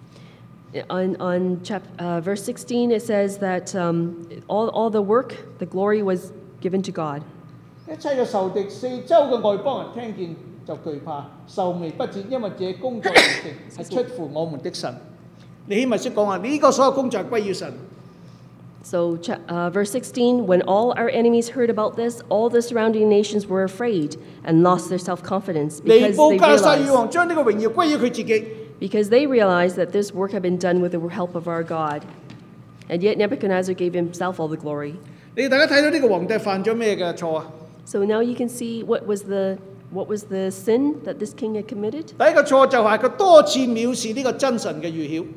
On verse 16, it says that all the work, the glory was given to God. 一切嘅仇敵四周嘅外邦人聽見就懼怕，愁眉不展，因為這工作完成係出乎我們的神。尼希米識講話，呢個所有工作係歸於神。 So, verse 16, when all our enemies heard about this, all the surrounding nations were afraid and lost their self-confidence 尼布甲尼撒爾王將呢個榮耀歸於佢自己。 because they realized that this work had been done with the help of our God. And yet Nebuchadnezzar gave himself all the glory. 你大家睇到呢個皇帝犯咗咩嘅錯啊？ So now you can see what was the sin that this king had committed. 第一個錯就係佢多次藐視呢個真神嘅預曉。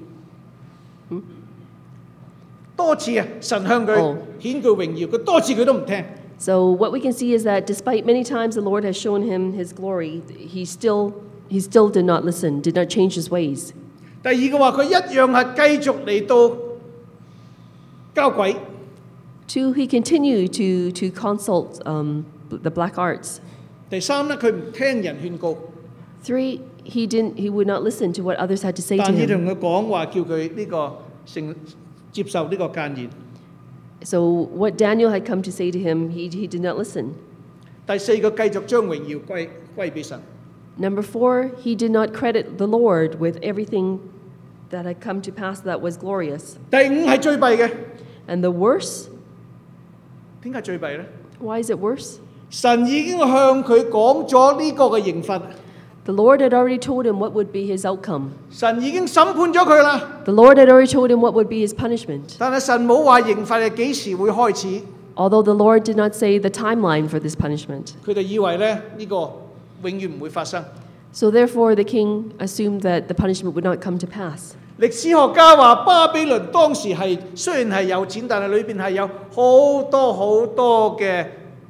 多次啊，神向佢顯佢榮耀，佢多次佢都唔聽。 So what we can see is that despite many times the Lord has shown him his glory, he still did not listen, did not change his ways. 第二個話佢一樣係繼續嚟到交鬼。 Two, he continued to consult the black arts. 第三咧，佢唔聽人勸告。 Three, he would not listen to what others had to say to 但要 him. 同佢講話，叫佢呢個接受呢個諫言。 So what Daniel had come to say to him, he did not listen. 第四個繼續將榮耀歸俾神。 Number 4, he did not credit the Lord with everything that had come to pass that was glorious. 第五係最弊嘅。 And the worse, 點解最弊咧？ why is it worse? 神已經向佢講咗呢個嘅刑罰。 The Lord had already told him what would be his outcome. 神已經審判咗佢啦。 The Lord had already told him what would be his punishment. 但係神冇話刑罰係幾時會開始。 Although the Lord did not say the timeline for this punishment. 佢哋以為咧呢個永遠唔會發生。 So therefore the king assumed that the punishment would not come to pass. 歷史學家話巴比倫當時係雖然係有錢，但係裏邊係有好多嘅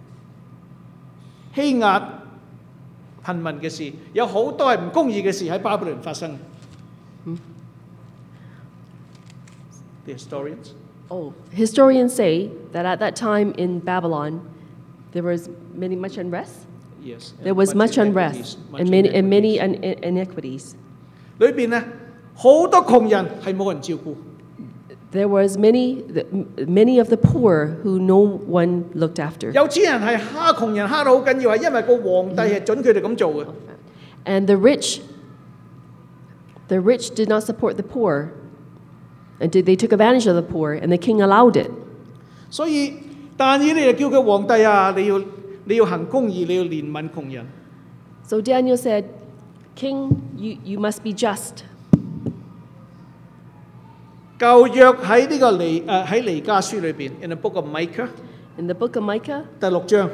欺壓貧民嘅事，有好多係唔公義嘅事喺巴比倫發生。The historians. Oh, historians say that at that time in Babylon, there was much unrest. Yes. There was much unrest and many iniquities. 裏邊咧好多窮人係冇人照顧。 There was many of the poor who no one looked after. 有錢人係蝦窮人蝦到好緊要，係因為個皇帝係準佢哋咁做嘅。 And the rich did not support the poor. And they took advantage of the poor, and the king allowed it. 所以但以理就叫佢皇帝啊，你要行公義，你要憐憫窮人。 So Daniel said, King, you must be just. 舊約喺呢個喺彌迦書裏邊 ，in the book of Micah In the book of Micah, 第6章，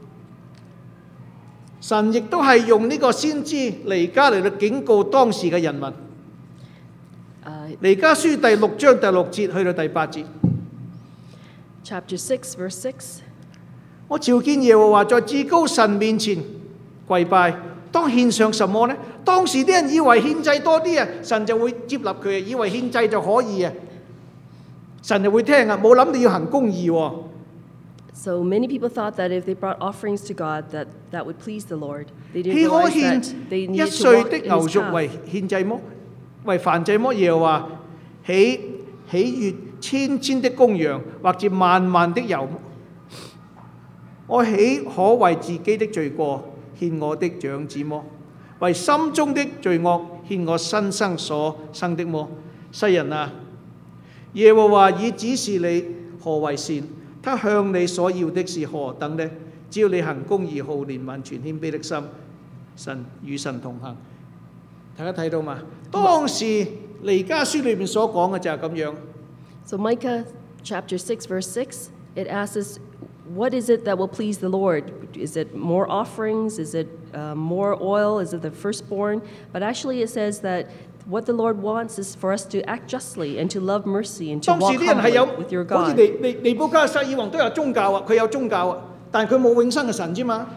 神亦都係用呢個先知彌迦嚟到警告當時嘅人民。彌迦書第6章第6節去到第8節， chapter 6, verse 6. 我朝見耶和華在至高神面前跪拜，當獻上什麼呢？當時啲人以為獻祭多啲啊，神就會接納佢啊，以為獻祭就可以啊，神就會聽啊，冇諗到要行公義喎。 So many people thought that if they brought offerings to God, that would please the Lord. They didn't 豈可 realize 獻 that they 一 needed to 歲 walk 的 in 牛 His 肉為 path. 獻祭麼？為燔祭麼？耶和華喜悅千千的公羊，或者萬萬的油麼？我豈可為自己的罪過獻我的長子麼？為心中的罪惡獻我新生所生的麼？世人啊，耶和華已指示你何為善，他向你所要的是何等呢？只要你行公義、好憐憫、全謙卑的心，神與神同行。大家睇到嘛？當時彌迦書裏面所講嘅就係咁樣。 So Micah chapter 6, verse 6, it asks us, what is it that will please the Lord? Is it more offerings? Is it more oil? Is it the firstborn? But actually it says that what the Lord wants is for us to act justly and to love mercy and to 當 walk 時啲人係 humbly 有 with your 好似 God. 尼布甲尼撒王都有宗教啊，佢有宗教啊，但係佢冇永生嘅神啫嘛。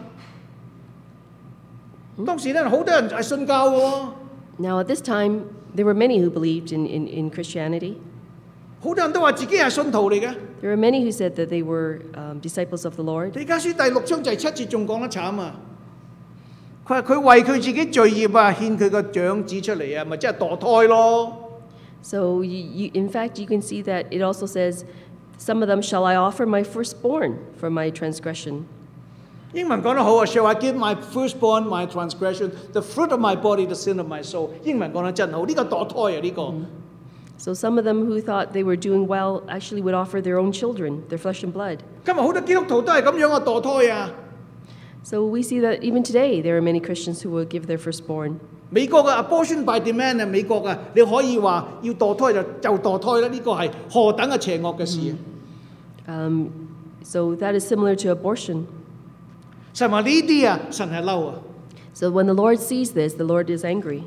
當時咧好多人係信教嘅喎。 Now at this time, there were many who believed in Christianity. 好多人都話自己係信徒嚟嘅。 There were many who said that they were disciples of the Lord. 彌迦書第6章第7節仲講得慘啊！佢話佢為佢自己罪孽啊，獻佢個長子出嚟啊，咪即係墮胎咯。 So in fact, you can see that it also says, some of them shall I offer my firstborn for my transgression. 英文講得好啊 ，Shall I give my firstborn my transgression, the fruit of my body, the sin of my soul？ 英文講得真好，呢個墮胎啊呢個。 So some of them who thought they were doing well actually would offer their own children, their flesh and blood. 今日好多基督徒都係咁樣啊，墮胎啊！ So we see that even today there are many Christians who will give their firstborn. 美國嘅 abortion by demand 啊，美國啊，你可以話要墮胎就墮胎啦，呢個係何等嘅邪惡嘅事啊！ So that is similar to abortion. 神話呢啲啊，神係嬲啊！ So when the Lord sees this, the Lord is angry.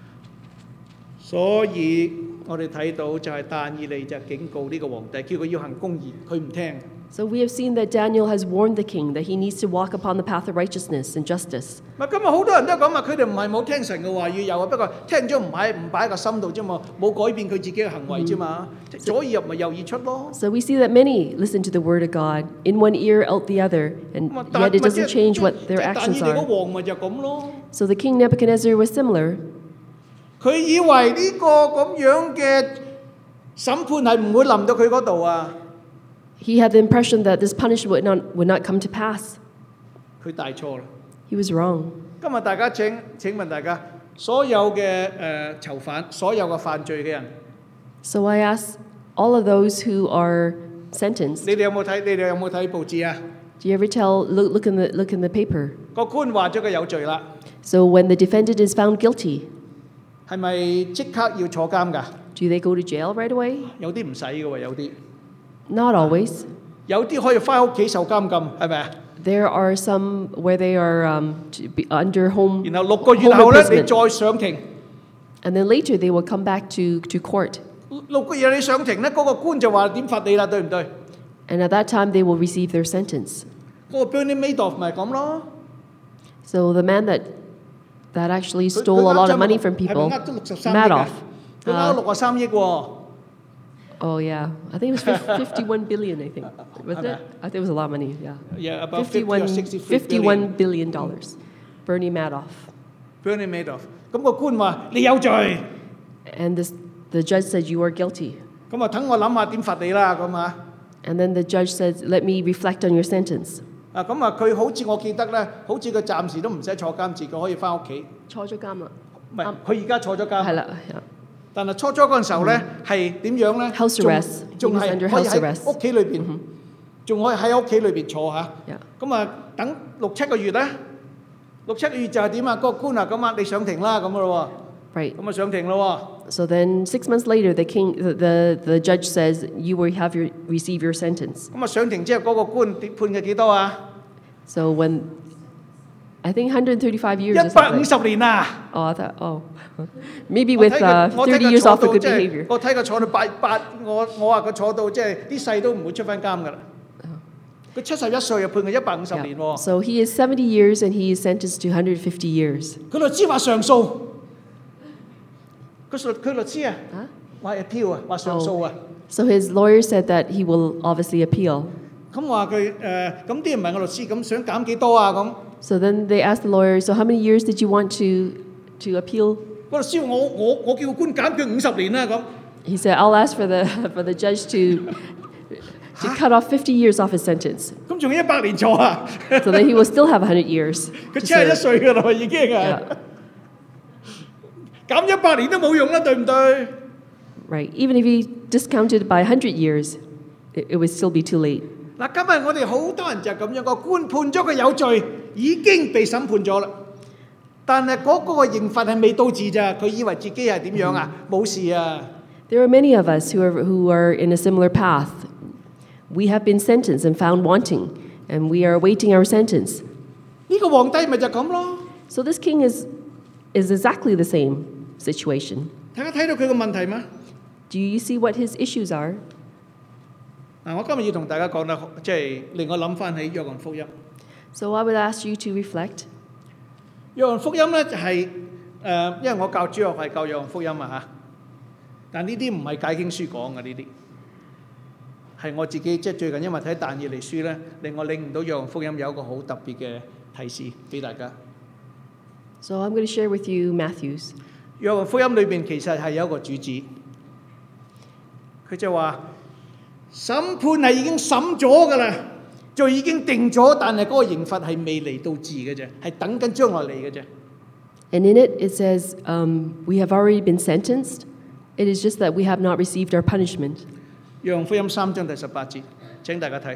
所以我哋睇到就係但以理就警告呢個皇帝，叫佢要行公義，佢唔聽。 So we have seen that Daniel has warned the king that he needs to walk upon the path of righteousness and justice. 咪今日好多人都講話，佢哋唔係冇聽神嘅話語有啊，不過聽咗唔擺喺個心度啫嘛，冇改變佢自己嘅行為啫嘛，左耳入咪右耳出咯。 So we see that many listen to the word of God, in one ear, out the other, and 咁啊 yet it doesn't change what their 但 actions 以理個 are. 王咪就咁咯。 So the king Nebuchadnezzar was similar. 佢以為呢個咁樣嘅審判係唔會臨到佢嗰度啊， He had the impression that this punishment would not come to pass. 佢大錯啦。 He was wrong. 今日大家請問大家，所有嘅囚犯，所有嘅犯罪嘅人， So I ask all of those who are sentenced, 你哋有冇睇報紙啊？ do you ever look in the paper? 個官話咗佢有罪啦， So when the defendant is found guilty, 係咪即刻要坐監㗎？ do they go to jail right away? 有啲唔使嘅喎，有啲 Not always. 有啲可以翻屋企受監禁，係咪啊？ There are some where they are to be under home, 然後6個月 home 後咧，你 imprisonment. 再上庭， And then later they will come back to court. 6個月你上庭咧，嗰個官就話點罰你啦，對唔對？ And at that time they will receive their sentence. 嗰個 Bernie Madoff 咪咁咯。 So the man that actually stole a lot of money from people, 係咪呃咗63億啊 Madoff. 佢呃63億喎。 Oh yeah, I think it was 51 billion. I think wasn't it? I think it was a lot of money. Yeah, Yeah, about 50 or 63 $51 billion. Bernie Madoff. Bernie Madoff，咁個官話你有罪， And the judge said you are guilty. 咁啊等我諗下點罰你啦，咁啊。 And then the judge said, "Let me reflect on your sentence." 啊咁啊，佢好似我記得咧，好似佢暫時都唔使坐監字，佢可以翻屋企。 坐咗監啦。 唔係，佢而家坐咗監。 係啦， 但係初嗰陣時候咧係點樣咧？ House arrest. 仲 He was 係 under 可以 house 喺 arrest. 屋企裏邊，仲可以喺屋企裏邊坐嚇。 Yeah. 咁啊，等6-7個月咧，6-7個月就係點啊？個官啊咁啊，你上庭啦咁嘅咯喎。 Right. 咁啊上庭咯 So then 6 months later, the judge says, you will receive your sentence. 喎。咁啊上庭之後，嗰個官判嘅幾多啊？ So when, I think 135 years or something. 150年啊！ Oh, I thought, maybe with 30 years off for good behavior. 我睇佢坐到我話佢坐到即係啲世都唔會出翻監㗎啦。佢71歲又判佢150年 Yeah. 喎。 So he is 70 years and he is sentenced to 150 years. 佢律師話上訴，佢律師啊，話 appeal 啊，話上訴啊。 So his lawyer said that he will obviously appeal. 咁話佢咁啲人問個律師咁想減幾多啊咁？ So then they asked the lawyer, so how many years did you want to appeal? 個律師我叫個官減佢50年啦咁。 He said, I'll ask for the judge to cut off 50 years off his sentence. 咁仲要100年坐啊？ So then he will still have 100 years. 佢 to 71 serve. 歲㗎啦，已經係 Yeah. 減100年都冇用啦，對唔對？ Right. Even if he discounted by 100 years, it would still be too late. 嗱，今日我哋好多人就係咁樣，個官判咗佢有罪，已經被審判咗啦。但係嗰個刑罰係未到治咋，佢以為自己係點樣啊？冇事啊！ There are many of us who are in a similar path. We have been sentenced and found wanting, and we are awaiting our sentence. 呢個皇帝咪就咁咯。 So this king is exactly the same situation. 大家睇到佢個問題嗎？ Do you see what his issues are? 嗱，我今日要同大家講咧，即係令我諗翻起約翰福音。 So I would ask you to reflect. 約翰福音咧就係因為我教主學係教約翰福音啊嚇，但呢啲唔係解經書講嘅，呢啲係我自己即係最近因為睇但以理書咧，令我領悟到約翰福音有一個好特別嘅提示俾大家。 So I'm going to share with you Matthew's. 約翰福音裏邊其實係有一個主旨，佢就話審判係已經審咗㗎啦，罪已經定咗，但係嗰個刑罰係未嚟到治嘅啫，係等緊將來嚟嘅啫。 And in it, it says, we have already been sentenced. It is just that we have not received our punishment. 約翰福音3章第18節，請大家睇。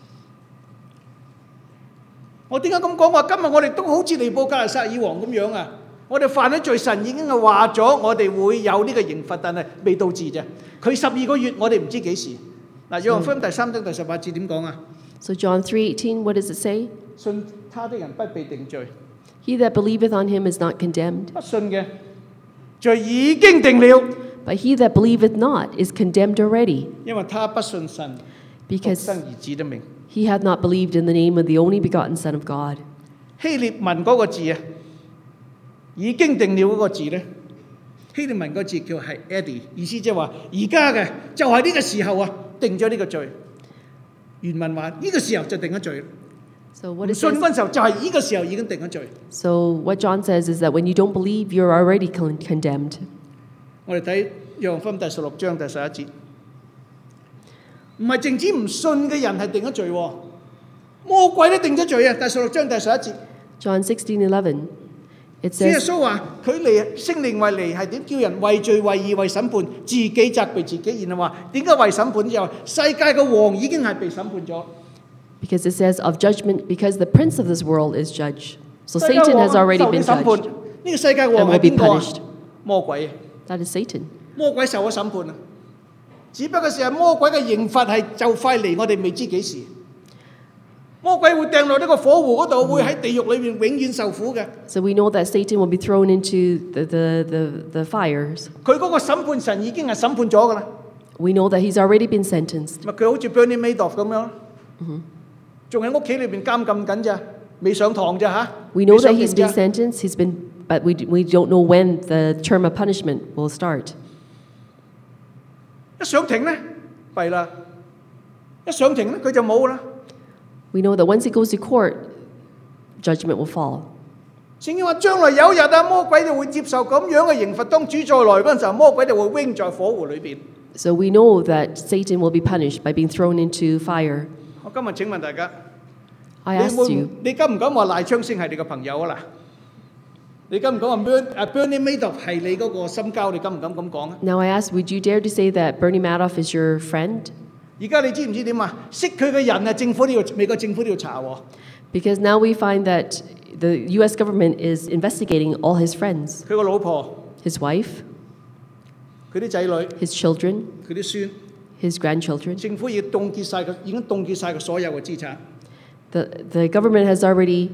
我點解咁講話？今日我哋都好似尼布甲尼撒耳王咁樣啊！我哋犯咗罪，神已經係話咗我哋會有呢個刑罰，但係未到治啫。佢12個月，我哋唔知幾時。嗱，約翰福音第3章第18節點講啊？ So John 3:18, what does it say? 信他的人不被定罪， He that believeth on him is not condemned, 不信嘅罪已經定了， but he that believeth not is condemned already, 因為他不信神獨 because 生兒子的名。 he hath not believed in the name of the only begotten Son of God. 希臘文嗰個字啊，已經定了嗰個字咧，希臘文嗰個字叫係 Eddie， 意思即係話而家嘅就係呢個時候啊，定咗呢個罪。原文話呢個時候就定咗罪， So what 唔 it 信 says, 嗰陣時候就係呢個時候已經定咗罪。 so what John says is that when you don't believe, you're already condemned. 我哋睇約翰福音第16章第11節，唔係淨止唔信嘅人係定咗罪喎，魔鬼都定咗罪啊！第16章第11節。 John 16:11, it 主耶 says, 穌話：佢嚟聖靈為嚟係點叫人為罪為義為審判，自己責備自己。然後話點解為審判？之後世界嘅王已經係被審判咗。 because it says of judgment, because the prince of this world is judged. So 世界 Satan 王 has already 受 been 啲審判。 judged. 呢個世界王 And 係 will be 邊個啊 punished.？ 魔鬼， That is Satan. 魔鬼受咗審判啊！只不過係魔鬼嘅刑罰係就快嚟，我哋未知幾時。魔鬼會掟落呢個火湖嗰度，會喺地獄裏面永遠受苦嘅。 So we know that Satan will be thrown into the fires. 佢嗰個審判神已經係審判咗噶啦， We know that he's already been sentenced. 咪佢好似 Bernie Madoff 咁樣，仲喺屋企裏邊監禁緊咋，未上堂咋嚇。 We know 未上 that he's 庭 been 咋 sentenced. But we don't know when the term of punishment will start. 一上庭咧，弊啦！一上庭咧，佢就冇啦。 We know that once he goes to court, judgment will fall. 聖經話將來有日啊，魔鬼就會接受咁樣嘅刑罰。當主再來嗰陣時候，魔鬼就會扔在火湖裏邊。 So we know that Satan will be punished by being thrown into fire. 我今日請問大家， I asked you, 你敢唔敢話賴昌星係你個朋友啊嗱？ 你敢唔敢話 Bernie Madoff 係你嗰個深交？你敢唔敢咁講啊？ Now I ask, would you dare to say that Bernie Madoff is your friend? 而家你知唔知點啊？識佢嘅人啊，美國政府都要查喎。 Because now we find that the U.S. government is investigating all his friends, 佢個老婆、 his wife, 佢啲仔女、 his children, 佢啲孫， his grandchildren. 政府已經凍結晒佢所有嘅資產。 The government has already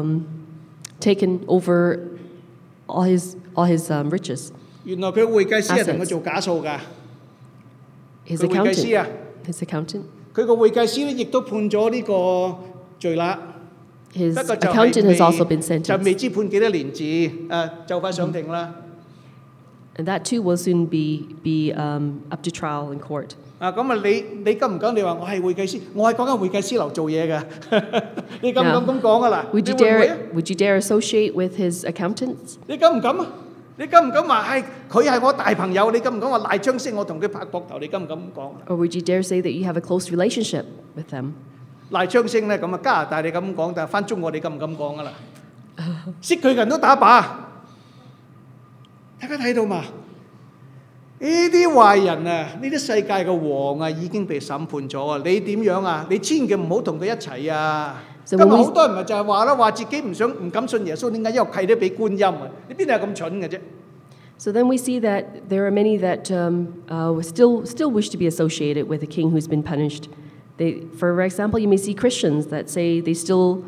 taken over all his riches. 原來佢會計師係 Assets. 同佢做假數㗎。 His 佢會計師 accountant. 啊， His accountant. 佢個會計師咧亦都判咗呢個罪啦。 His 不過就 accountant has also been 就未 sentenced. 知判幾多年字，就快上庭啦。 And that too will soon be up to trial in court. 咁啊，你敢唔敢？你話我係會計師，我係講緊會計師樓做嘢㗎。你敢唔敢咁講啊？嗱， Would 你 you 會唔會啊？ would you dare associate with his accountants? 你敢唔敢啊？你敢唔敢話係佢係我大朋友？你敢唔敢話賴張星我同佢拍膊頭？你敢唔敢咁講？ Or would you dare say that you have a close relationship with them? 賴張星咧咁啊，加拿大你咁講，但係翻中國你敢唔敢講啊？嗱，識佢嘅人都打靶，大家睇到嘛？呢啲壞人啊，呢啲世界嘅王啊，已經被審判咗啊！你點樣啊？你千祈唔好同佢一齊啊！ So 今日 when we- 好多人咪就係話啦，話自己唔敢信耶穌，點解？因為契都俾觀音啊！你邊度係咁蠢嘅啫？ So then we see that there are many that still wish to be associated with a king who's been punished. For example, you may see Christians that say they still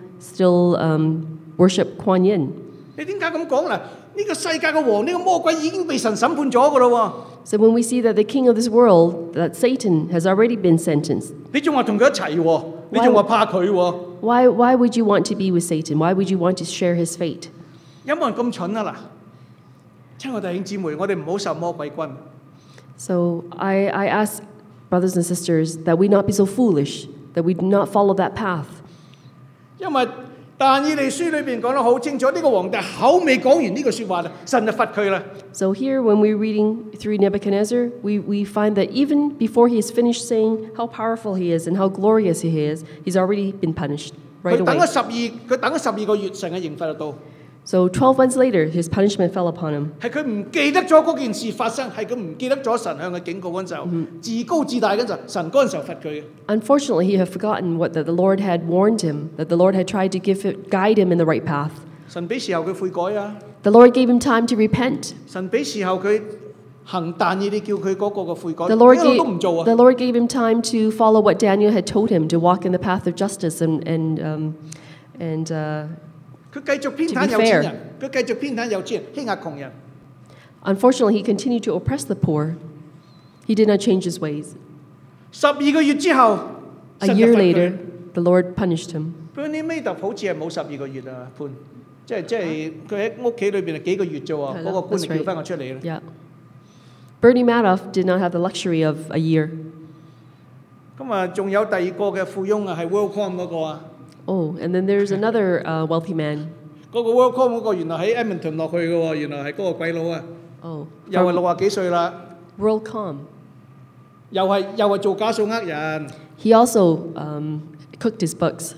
worship Kuan Yin. 你點解咁講嗱？呢個世界嘅王，呢個魔鬼已經被神審判咗噶咯 So when we see that the king of this world, that Satan, has already been sentenced, 喎！你仲話同佢一齊喎？你仲話怕佢喎？ why would you want to be with Satan? Why would you want to share his fate? 有冇人咁蠢啊？嗱，親愛弟兄姊妹，我哋唔好受魔鬼軍。 So I ask brothers and sisters that we not be so foolish, that we do not follow that path. 因為但以理書裏邊講得好清楚，呢個皇帝口未講完呢句説話，神就罰佢啦。 So here, when we're reading through Nebuchadnezzar, we find that even before he has finished saying how powerful he is and how glorious he is, he's already been punished right 佢等 away. 咗12個月，神嘅刑罰就到。 So 12 months later, his punishment fell upon him. 係佢唔記得咗嗰件事發生，係佢唔記得咗神向佢警告嗰陣時候，自高自大嗰陣時候，神嗰陣時候罰佢嘅。 Unfortunately, he had forgotten that the Lord had warned him, that the Lord had tried to guide him in the right path. 神俾時候佢悔改啊， The Lord gave him time to repent. 神俾時候佢行但以理叫佢嗰個嘅悔改， The Lord, 一路都唔做啊。 the Lord gave him time to follow what Daniel had told him, to walk in the path of justice and 佢繼續偏袒 To be 有錢人，佢繼續偏袒有錢人，欺壓窮人。 unfortunately, he continued to oppress the poor. He did not change his ways. 12個月之後， A 神就 year 罰 later, 佢。 the Lord punished him. Bernie Madoff 好似係冇12個月啊判，即係佢喺屋企裏邊係幾個月啫喎， 係咯嗰個官就 that's right 叫翻我出嚟咧。 Yeah. Bernie Madoff did not have the luxury of a year. 咁啊，仲有第二個嘅富翁啊，係 WorldCom 嗰個啊。 Oh, and then there's another wealthy man. 嗰個 WorldCom 嗰個原來喺 Edmonton 落去嘅喎，原來係嗰個鬼佬啊， Oh, 又係 from 60幾歲啦， WorldCom. 又係做假數呃人。 He also cooked his books.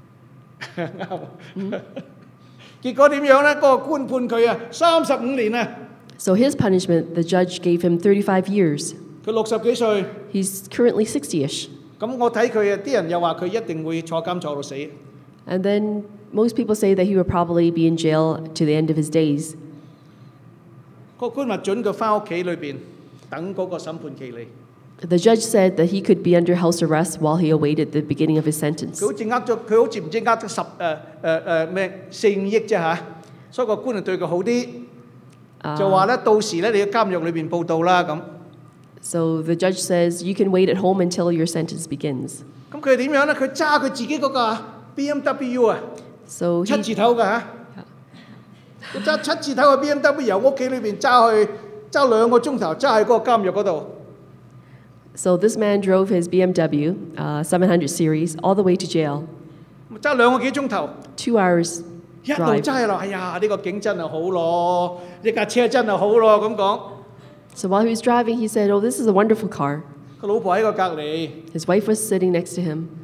結果點樣咧？嗰個官判佢啊35年啊， So his punishment, the judge gave him 35 years. 佢60幾歲。 He's currently 60-ish. 咁我睇佢啊，啲人又話佢一定會坐監坐到死。 And then most people say that he will probably be in jail to the end of his days. 個官話準佢翻屋企裏邊等嗰個審判期嚟。 The judge said that he could be under house arrest while he awaited the beginning of his sentence. 佢好似唔知呃咗4-5億啫嚇，所以個官就對佢好啲，就話咧到時咧你要監獄裏邊報到啦咁。 So the judge says you can wait at home until your sentence begins. 咁佢點樣咧？佢揸佢自己嗰個 BMW 啊， So 7 he, 字頭㗎嚇，佢揸7字頭嘅 BMW 由屋企裏邊揸2個鐘頭，揸喺嗰個監獄嗰度。 so this man drove his BMW 700 series all the way to jail. 揸2個幾鐘頭， 2 hours 一路 drive. 揸落，哎呀呢個景真係好咯，呢架車真係好咯咁講。 So while he was driving, he said, "Oh, this is a wonderful car." 個老婆喺個隔離， His wife was sitting next to him.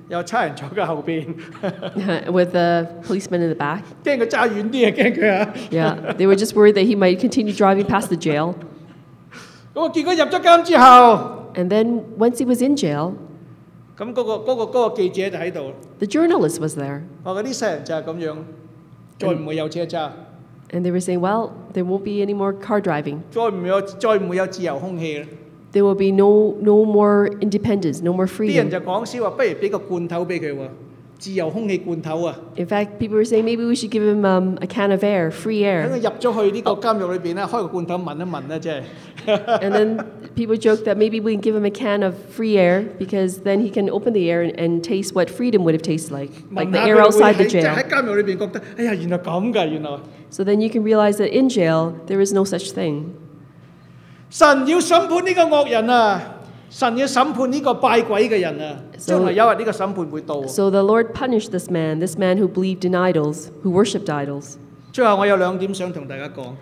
有差人坐喺後邊， with a policeman in the back. 驚佢揸遠啲啊，驚佢啊！ Yeah, they were just worried that he might continue driving past the jail. 咁啊，結果入咗監之後， And then once he was in jail, 咁嗰個記者就喺度， the journalist was there. 話嗰啲世人就係咁樣，再唔會有車揸， And they were saying, well, there won't be any more car driving. 再唔會有自由空氣啦。 There will be no more independence, no more 啲人 freedom. 就講笑話，不如俾個罐頭俾佢喎，自由空氣罐頭啊！ In fact, people were saying maybe we should give him a can of air, free 等佢 air. 入咗去呢個監獄裏邊咧，開個罐頭聞一聞啦，即係。 And then people joked that maybe we can give him a can of free air because then he can open the air and taste what freedom would have tasted like 聞 the 下 air 佢會 outside the 喺 jail. 喺監獄裏邊覺得，哎呀，原來咁㗎，原來 So then you can realize that in jail, there is no such thing. 神要審判呢個惡人啊！神要審判呢個拜鬼嘅人啊！ So- 將來有日呢個審判會到。 So the Lord punished this man who believed in idols, who worshipped idols. 最後我有兩點想同大家講。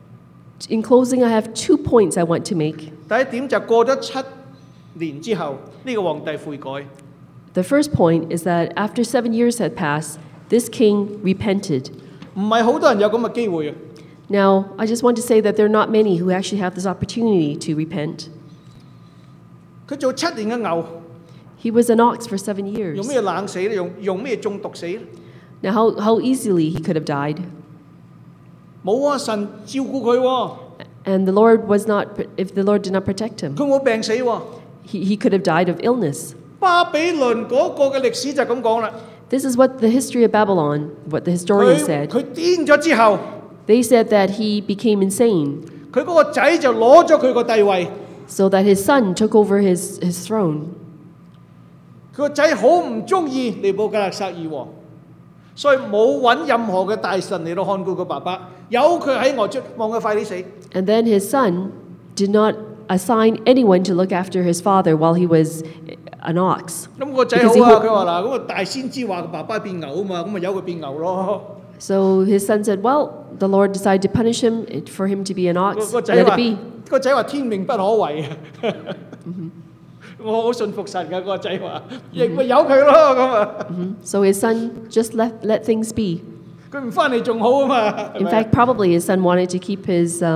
In closing, I have 2 points I want to make. 第一點就過咗7年之後，呢個皇帝悔改。 The first point is that after 7 years had passed, this king repented. 唔係好多人有咁嘅機會啊！ Now, I just want to say that there are not many who actually have this opportunity to repent. 佢做7年嘅牛， He was an ox for 7 用 years. 咩冷死咧？用咩中毒死咧？ Now, how easily he could have died. 冇啊！神照顧佢喎， And the Lord was not, if the Lord did not protect him, 佢冇病死喎。 he could have died of illness. 巴比倫嗰個嘅歷史就咁講啦。 This is what the history of Babylon, what the historians 佢 said. 佢癲咗之後， They said that he became insane, 佢嗰個仔就攞咗佢個帝位。 so that his son took over his throne. 佢個仔好唔中意尼布甲勒撒二王，所以冇揾任何嘅大臣嚟到看顧個爸爸，由佢喺外出望佢快啲死。 And then his son did not assign anyone to look after his father while he was an ox. 咁個仔好 Because he 啊， hoped- 佢話嗱，咁個大先知話個爸爸變牛啊嘛，咁咪由佢變牛咯。 So his son said, well, the Lord decided to punish him for him to be an 個 ox. 個仔 Let 話 it be. 個仔話天命不可違啊！我好信服神㗎，個仔話，亦咪由佢咯咁啊！ So his son just let things be. 佢唔翻嚟仲好啊嘛。係 In 咪 fact, probably his son wanted to keep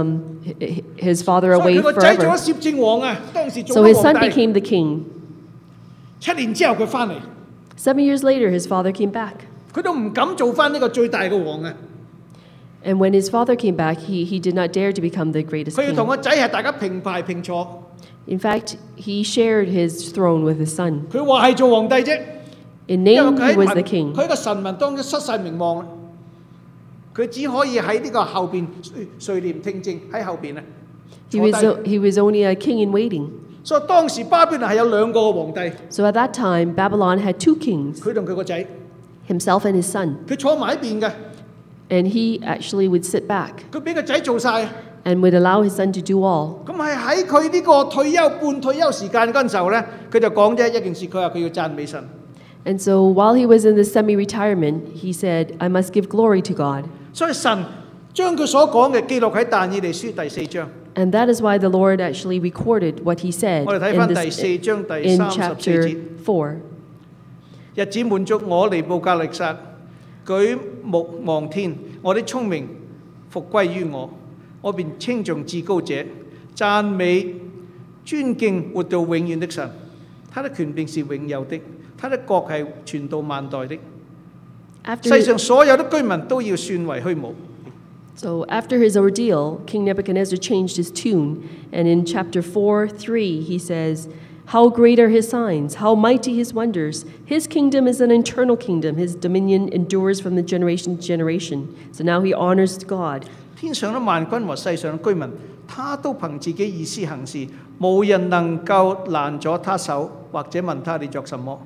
his father 所以 away 佢個仔做咗 forever. 攝政王啊，當時做 So 咗 his son 皇帝。 became the king. 7年之後佢翻嚟， 7 years later, his father came back. 佢都唔敢做翻呢個最大嘅王啊！ And when his father came back, he did not dare to become the greatest 佢要同 king. 個仔係大家平排平坐。 In fact, he shared his throne with his son. 佢話係做皇帝啫， In 因為 name, 佢 he was 喺 the king. 佢喺個臣民當中失晒名望啦。佢只可以喺呢個後邊垂簾聽政喺後邊啊。 He was only a king in waiting. 所以當時巴比倫係有兩個皇帝， So at that time, Babylon had 2 kings, 佢同佢個仔， himself and his son. 佢坐埋一邊嘅， And he actually would sit back 佢俾個仔做晒。 and would allow his son to do all. 咁係喺佢呢個退休半退休時間嗰陣時候咧，佢就講啫一件事，佢話佢要讚美神。 And so while he was in the semi-retirement, he said, I must give glory to God. 所以神將佢所講嘅記錄喺但以理書第4章。 And that is why the Lord actually recorded what he said 我哋睇 in, 翻第 this, 4章第 in 34 chapter 節。 4. 日子滿足我尼布甲力撒，舉目望天，我的聰明復歸於我，我便稱頌至高者，讚美尊敬活到永遠的神。他的權柄是永有的，他的國係傳到萬代的。 After 世上所有的居民都要算為虛無。 So after his ordeal, King Nebuchadnezzar changed his tune. And in chapter 4:3, he says, How great are his signs, how mighty his wonders. His kingdom is an eternal kingdom. His dominion endures from the generation to generation. So now he honors God. 天上的萬軍和世上的居民，他都憑自己意思行事，無人能夠攔阻他手，或者問他你作什麼。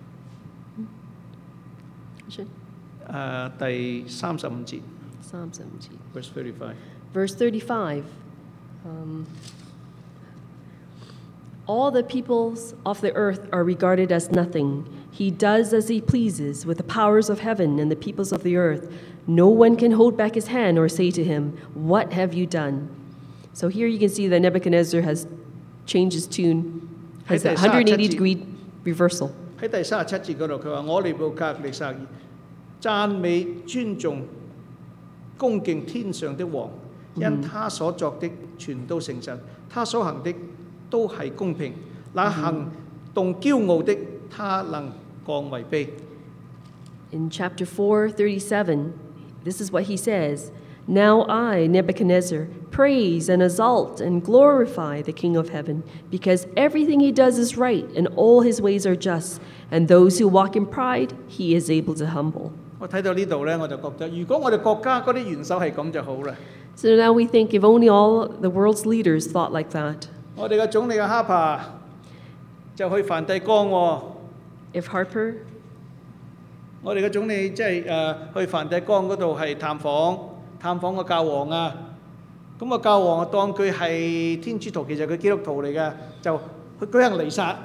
第35節 Psalm 17. verse 35。 Verse 35. All the peoples of the earth are regarded as nothing. He does as he pleases with the powers of heaven and the peoples of the earth. No one can hold back his hand or say to him, What have you done? So here you can see that Nebuchadnezzar has changed his tune, has a 180-degree reversal. 喺第37節嗰度，佢話：我尼布甲尼撒讚美尊重恭敬天上的王，因他所作的全都誠實，他所行的都係公平。那行動驕傲的，他能降為卑。 In chapter 4:37, this is what he says. Now I, Nebuchadnezzar, praise and exalt and glorify the King of heaven, because everything he does is right and all his ways are just, and those who walk in pride, he is able to humble. 我睇到呢度呢，我就覺得，如果我哋國家嗰啲元首係咁就好啦。 So now we think if only all the world's leaders thought like that. 我哋嘅總理嘅哈帕就去梵蒂岡喎。 If Harper, 我哋嘅總理即係去梵蒂岡嗰度係探訪個教皇啊。咁個教皇當佢係天主徒，其實佢基督徒嚟嘅，就去舉行彌撒。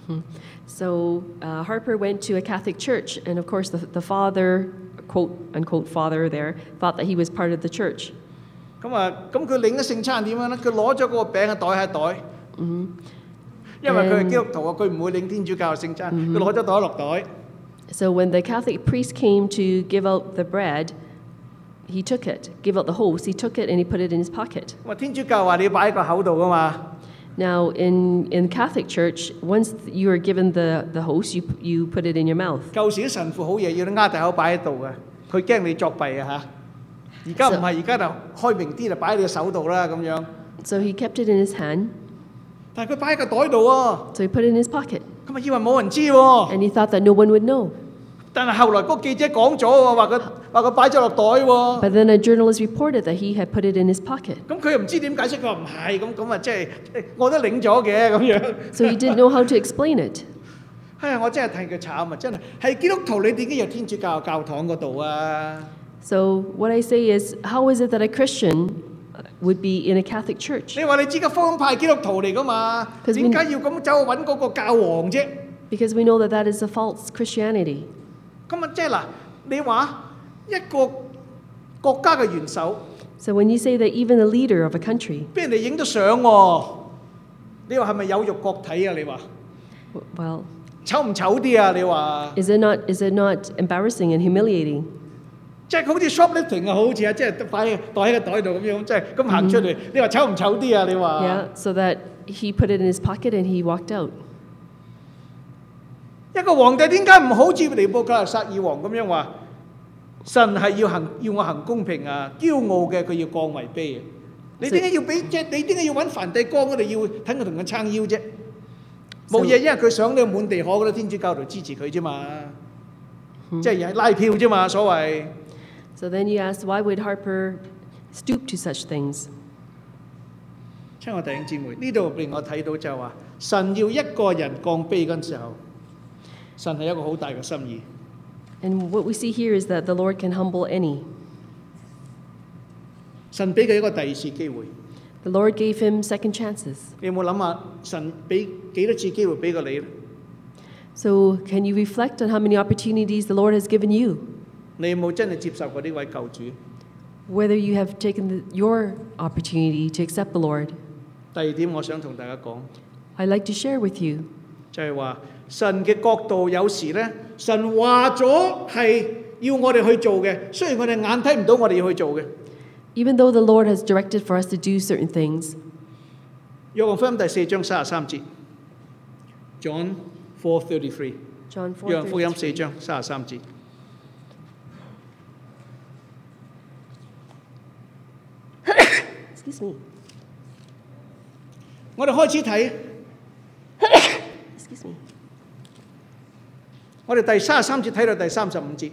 So Harper went to a Catholic church, and of course the father, quote unquote father there, thought that he was part of the church. 咁佢領咗聖餐點樣咧？佢攞咗嗰個餅啊，袋喺袋。因為佢係基督徒啊，佢唔會領天主教嘅聖餐，佢攞咗袋落袋。 So when the Catholic priest came to give out the bread, he took it, give out the host, he took it and he put it in his pocket. 話天主教話你要擺喺個口度噶嘛。 Now, in Catholic Church, once you are given the host, you put it in your mouth. 舊時啲神父好嘢，要你壓大口擺喺度嘅，佢驚你作弊啊嚇。而家唔係，而家就開明啲就擺喺你嘅手度啦咁樣。 So he kept it in his hand. 但係佢擺喺個袋度喎。 So he put it in his pocket. 咁咪以為冇人知喎。 And he thought that no one would know. 但係後來嗰個記者講咗喎，話佢擺咗落袋喎。 But then a journalist reported that he had put it in his pocket. 咁佢又唔知點解釋，佢話唔係咁啊，即係我都領咗嘅咁樣。 So he didn't know how to explain it. 我真係替佢慘啊！真係基督徒你點解有天主教教堂嗰度啊？ So what I say is, how is it that a Christian would be in a Catholic church? 你話你知個福音派基督徒嚟噶嘛？點解要咁走去揾嗰個教皇啫？ Because we know that that is a false Christianity. 咁啊，即係嗱，你話一個國家嘅元首， So when you say that even the leader of a country, 俾人哋影咗相喎，你話係咪有辱國體啊？你話 well, 醜唔醜啲啊？你話 is it not embarrassing and humiliating? 即係好似 shoplifting 啊，好似啊，即係擺袋喺個袋度咁樣，即係咁行出嚟。你話醜唔醜啲啊？你話 Yeah, so that he put it in his pocket and he walked out. 一個皇帝點解唔好似尼布甲尼撒爾王咁樣話？神係要我行公平啊，驕傲嘅佢要降為卑啊！你點解要俾即係你點解要揾梵蒂岡嗰度要睇佢同佢撐腰啫？冇嘢，因為佢想呢個滿地可嗰啲天主教徒支持佢啫嘛，即係拉票啫嘛，所謂。 So then you ask, why would Harper stoop to such things? 親愛弟兄姊妹，呢度令我睇到就係話，神要一個人降卑嗰陣時候，神係一個好大嘅心意。 And what we see here is that the Lord can humble any. 神俾佢一個第二次機會。 The Lord gave him second chances. 你有冇諗下神俾幾多次機會俾過你咧？ So can you reflect on how many opportunities the Lord has given you? 你有冇真係接受過呢位救主？ Whether you have taken your opportunity to accept the Lord. 第二點，我想同大家講， I'd like to share with you. 就係話神嘅角度有時咧，神話咗係要我哋去做嘅，雖然我哋眼睇唔到，我哋要去做嘅。 Even though the Lord has directed for us to do certain things. 約翰福音第4章33節 ，John 4:33。 John 4:33. 約翰福音4章33節。 Excuse me. 我哋開始睇， Excuse me. 我哋第33節睇到第35節，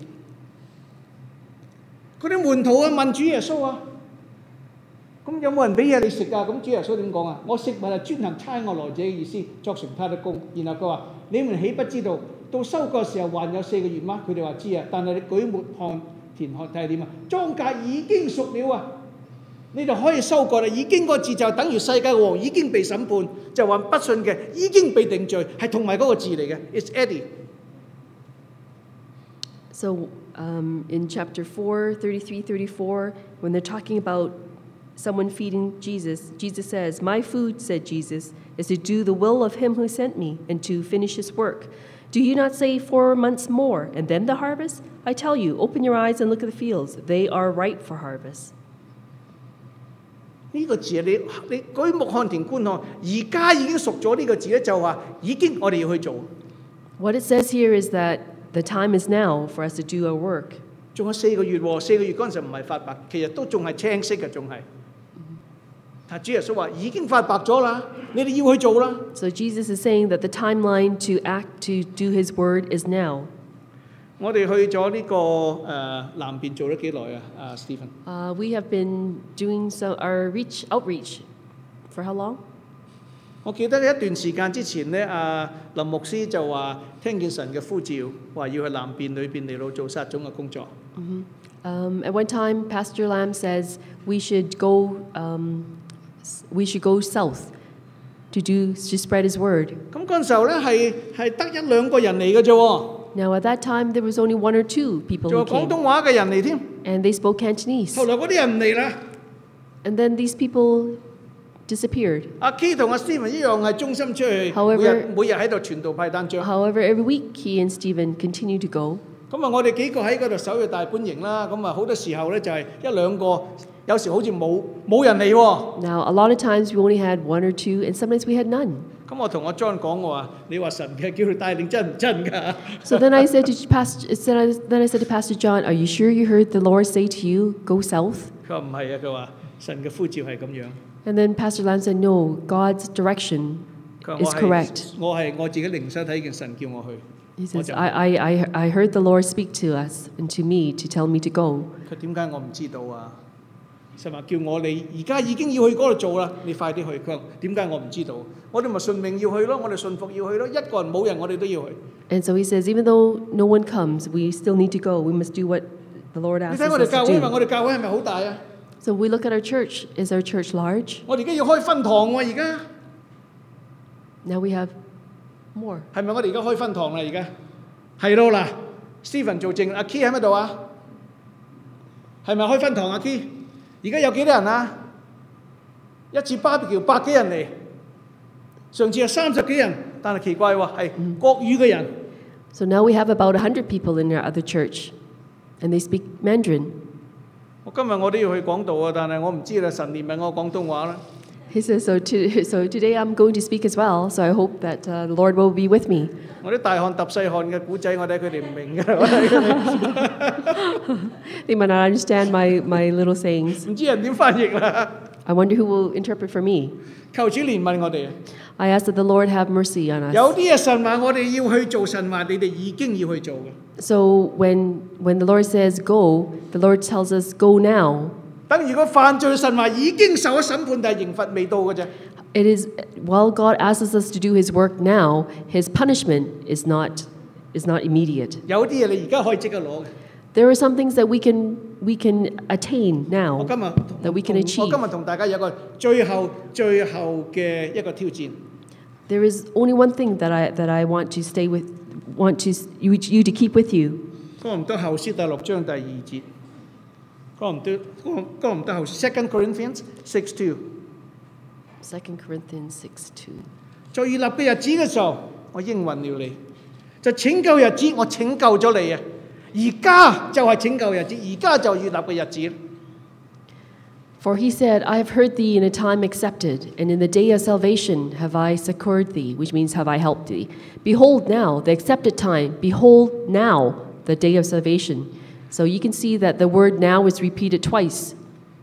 嗰啲門徒啊問主耶穌啊，咁有冇人俾嘢你食啊？咁主耶穌點講啊？我食物係專行差我來者嘅意思，作成他的功。然後佢話：你們豈不知道到收割時候還有4個月嗎？佢哋話知啊，但係你舉目看田看睇下點啊？莊稼已經熟了啊！你就可以收割啦，已經個字就等於世界王已經被審判，就話不信嘅已經被定罪，係同埋嗰個字嚟嘅。It's Eddie。 So in chapter 4, 33, 34, when they're talking about someone feeding Jesus, Jesus says, "My food," said Jesus, "is to do the will of him who sent me and to finish his work. Do you not say 4 months more, and then the harvest? I tell you, open your eyes and look at the fields. They are ripe for harvest. 呢個字你舉目看田觀看，而家已經熟咗呢個字咧，就話已經我哋要去做。 What it says here is that the time is now for us to do our work. 仲有4個月喎，4個月嗰陣時唔係發白，其實都仲係青色嘅，仲係。但主耶穌話已經發白咗啦，你哋要去做啦。 So Jesus is saying that the timeline to act, to do his word is now. 我哋去咗呢個南邊做咗幾耐啊？Stephen。 We have been doing our outreach for how long? 我記得一段時間之前咧，林牧師就話聽見神嘅呼召，話要去南邊裏邊嚟到做撒種嘅工作。 At one time, Pastor Lam says we should go south to spread his word. 咁嗰陣時候咧係得1、2個人嚟嘅啫喎。 Now at that time there was only 1 or 2 people 仲 who 有廣 came, 東話嘅人嚟添。 and they spoke Cantonese. 後來嗰啲人唔嚟啦。 And then these people disappeared. 阿 Key 同阿 Stephen 一樣係中心出去， However- 每日喺度傳道派單張。 However, every week he and Stephen continue to go. 咁啊，我哋幾個喺嗰度守住大本營啦。咁啊，好多時候咧就係1、2個，有時好似冇人嚟喎。 Now, a lot of times we only had 1 or 2, and sometimes we had none. 咁我同阿 John 講，我話你話神嘅叫佢帶領真唔真㗎？ So then I said to Pastor John, "Are you sure you heard the Lord say to you, go south?" 佢話唔係啊，佢話神嘅呼召係咁樣。 And then Pastor Lam said, "No, God's direction 佢話 is correct." 我自己靈身睇見神叫我去。 He 我 says, 就 I heard the Lord speak to us and to me to tell me to go. 佢點解我唔知道啊？神話叫我你而家已經要去嗰度做啦，你快啲去。佢話點解我唔知道？我哋咪順命要去咯，我哋順服要去咯。一個人冇人，我哋都要去。 And so he says, even though no one comes, we still need to go. We must do what the Lord 你 asks 睇我哋 us 教 to 會，因為 do. 我哋教會係咪好大啊？ So we look at our church. Is our church large? 我哋而家要開分堂喎，而家 Now we have more. 係咪我哋而家開分堂啦？而家係咯嗱，Stephen 做證，阿 Key 喺咪度啊？係咪開分堂啊 Key？ 而家有幾多人啊？一次 barbecue 100幾人嚟，上次係30幾人，但係奇怪喎，係國語嘅人。 So now we have about 100 people in our other church, and they speak Mandarin. 我今日我都要去講道啊，但係我唔知啦，神憐憫我廣東話啦。 He says, so today I'm going to speak as well, so I hope that the Lord will be with me. 我啲大汗揼細汗嘅古仔，我睇佢哋唔明嘅，我睇佢哋 They might not understand my little sayings. 唔知人點翻譯啦。 I wonder who will interpret for me. 求主憐憫我哋。 I ask that the Lord have mercy on 有 us. 啲嘢神話我哋要去做，神話你哋已經要去做嘅。 So when the Lord says go, the Lord tells us go now. 等如果犯罪，神話已經受咗審判，但係刑罰未到嘅啫。 It is while God asks us to do His work now, His punishment is not immediate. 有啲嘢你而家可以即刻攞嘅。 There are some things that we can attain 我 now 今日 that we can 我 achieve. 今日同大家有個最後嘅一個挑戰。 There is only one thing that I want you to keep with you. 哥林多後書第6章第2節。哥林多後書 2 Corinthians 6:2。 2 Corinthians 6:2. 在預立嘅日子嘅時候，我應允了你。就拯救日子，我拯救咗你啊！而家就係拯救日子，而家就預立嘅日子。 For he said, I have heard thee in a time accepted, and in the day of salvation have I succored thee, which means have I helped thee. Behold now the accepted time, behold now the day of salvation. So you can see that the word now is repeated twice.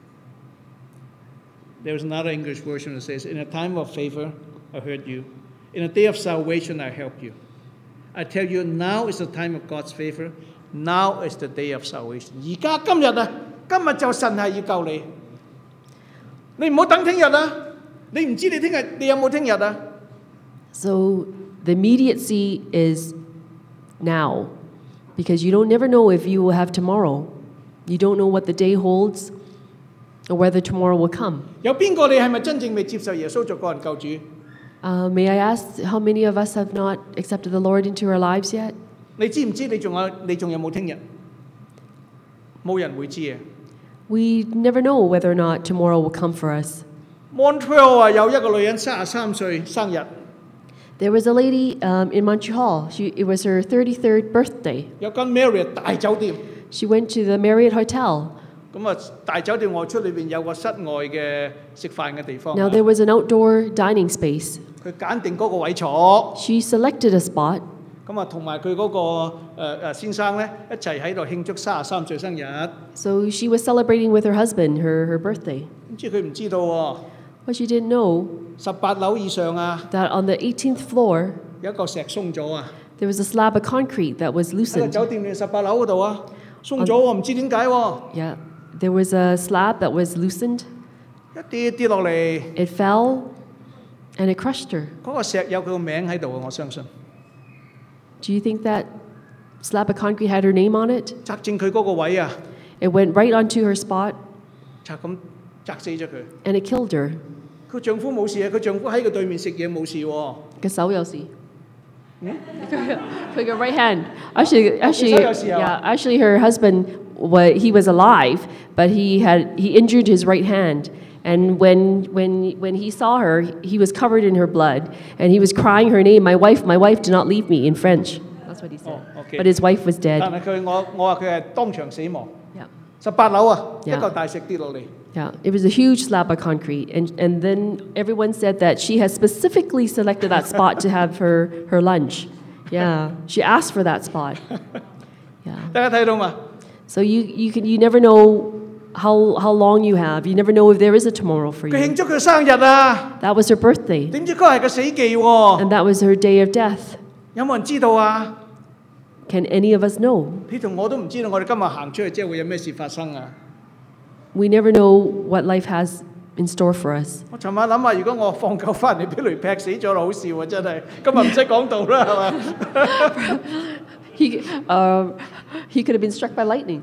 There's another English version that says, in a time of favor, I heard you. In a day of salvation, I helped you. I tell you, now is the time of God's favor. Now is the day of salvation. 而家今日啊，今日就神係要救你。你唔好等聽日啊！你唔知你聽日你有冇聽日啊？ So the immediacy is now, because you don't never know if you will have tomorrow. You don't know what the day holds or whether tomorrow will come. 有邊個你係咪真正未接受耶穌做個人救主？ May I ask how many of us have not accepted the Lord into our lives yet? 你知唔知你仲有冇聽日？冇人會知嘅。 We never know whether or not tomorrow will come for us. Montreal 啊，有一個女人33歲生日。 There was a lady in Montreal. It was her 33rd birthday. 有間 Marriott 大酒店， She went to the Marriott Hotel. 咁啊大酒店外出裏邊有個室外嘅食飯嘅地方。 Now there was an outdoor dining space. 佢揀定嗰個位坐， She selected a spot. 咁啊同埋佢嗰個先生咧一齊喺度慶祝33歲生日。 So she was celebrating with her husband her birthday. 唔知佢唔知道喎， What she didn't know 18樓以上啊， that on the 18th floor 有一嚿石鬆咗啊！ there was a slab of concrete that was 喺個 loosened. 酒店裏18樓嗰度啊，鬆咗喎，唔知點解喎， Yeah, there was a slab that was loosened. 一跌落嚟， It fell and it crushed her. 嗰個石有佢個名喺度啊！我相信， Do you think that slab of concrete had her name on it? 砸正佢嗰個位啊， It went right onto her spot 就咁砸死咗佢。 and it killed her. 佢丈夫冇事啊，佢丈夫喺佢對面食嘢冇事喎。 個手有事。佢個 right hand. Actually, 手有事啊。 yeah. Actually, her husband he was alive, but he injured his right hand. And when he saw her, he was covered in her blood, and he was crying her name. My wife, do not leave me in French. That's what he said. Oh, okay. But his wife was 但 dead. 係我話佢係當場死亡。 Yeah. 18樓啊，一 Yeah. 嚿大石跌落嚟。 Yeah, it was a huge slab of concrete, and then everyone said that she had specifically selected that spot to have her lunch. Yeah, she asked for that spot. Yeah, 大家睇到嘛？ so you never know how long you have. You never know if there is a tomorrow for 佢 you. 慶祝佢生日啊， That was her birthday, 點知嗰係個死忌喎？ and that was her day of death. 有冇人知道啊？ Can any of us know? 你同我都唔知道，我哋今日行出去之後會有咩事發生啊！ We never know what life has in store for us. 我尋晚諗下，如果我放狗翻嚟俾雷劈死咗，好笑啊！真係，今日唔使講道啦，係嘛？ He could have been struck by lightning.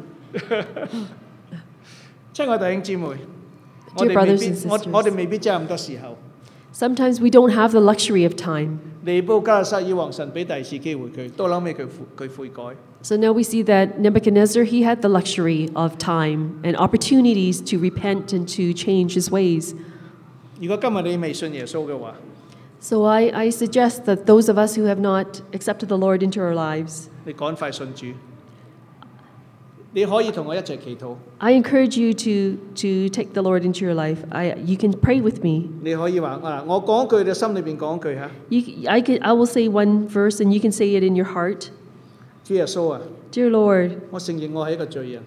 親愛弟兄姊妹，我 Dear 哋未 brothers 必 and 我 sisters. 我哋未必真係咁多時候。 Sometimes we don't have the luxury of time. 尼布加勒撒爾王神俾第二次機會佢，到後尾佢悔改。 So now we see that Nebuchadnezzar, he had the luxury of time and opportunities to repent and to change his ways. 如果今日你未信耶穌嘅話， So I suggest that those of us who have not accepted the Lord into our lives, 你趕快信主。你可以同我一齊祈禱， I encourage you to take the Lord into your life. You can pray with me. 你可以話我講一句，你心裏邊講一句嚇。 I will say one verse and you can say it in your heart. 主耶穌啊， Dear Lord, 我承認我係一個罪人，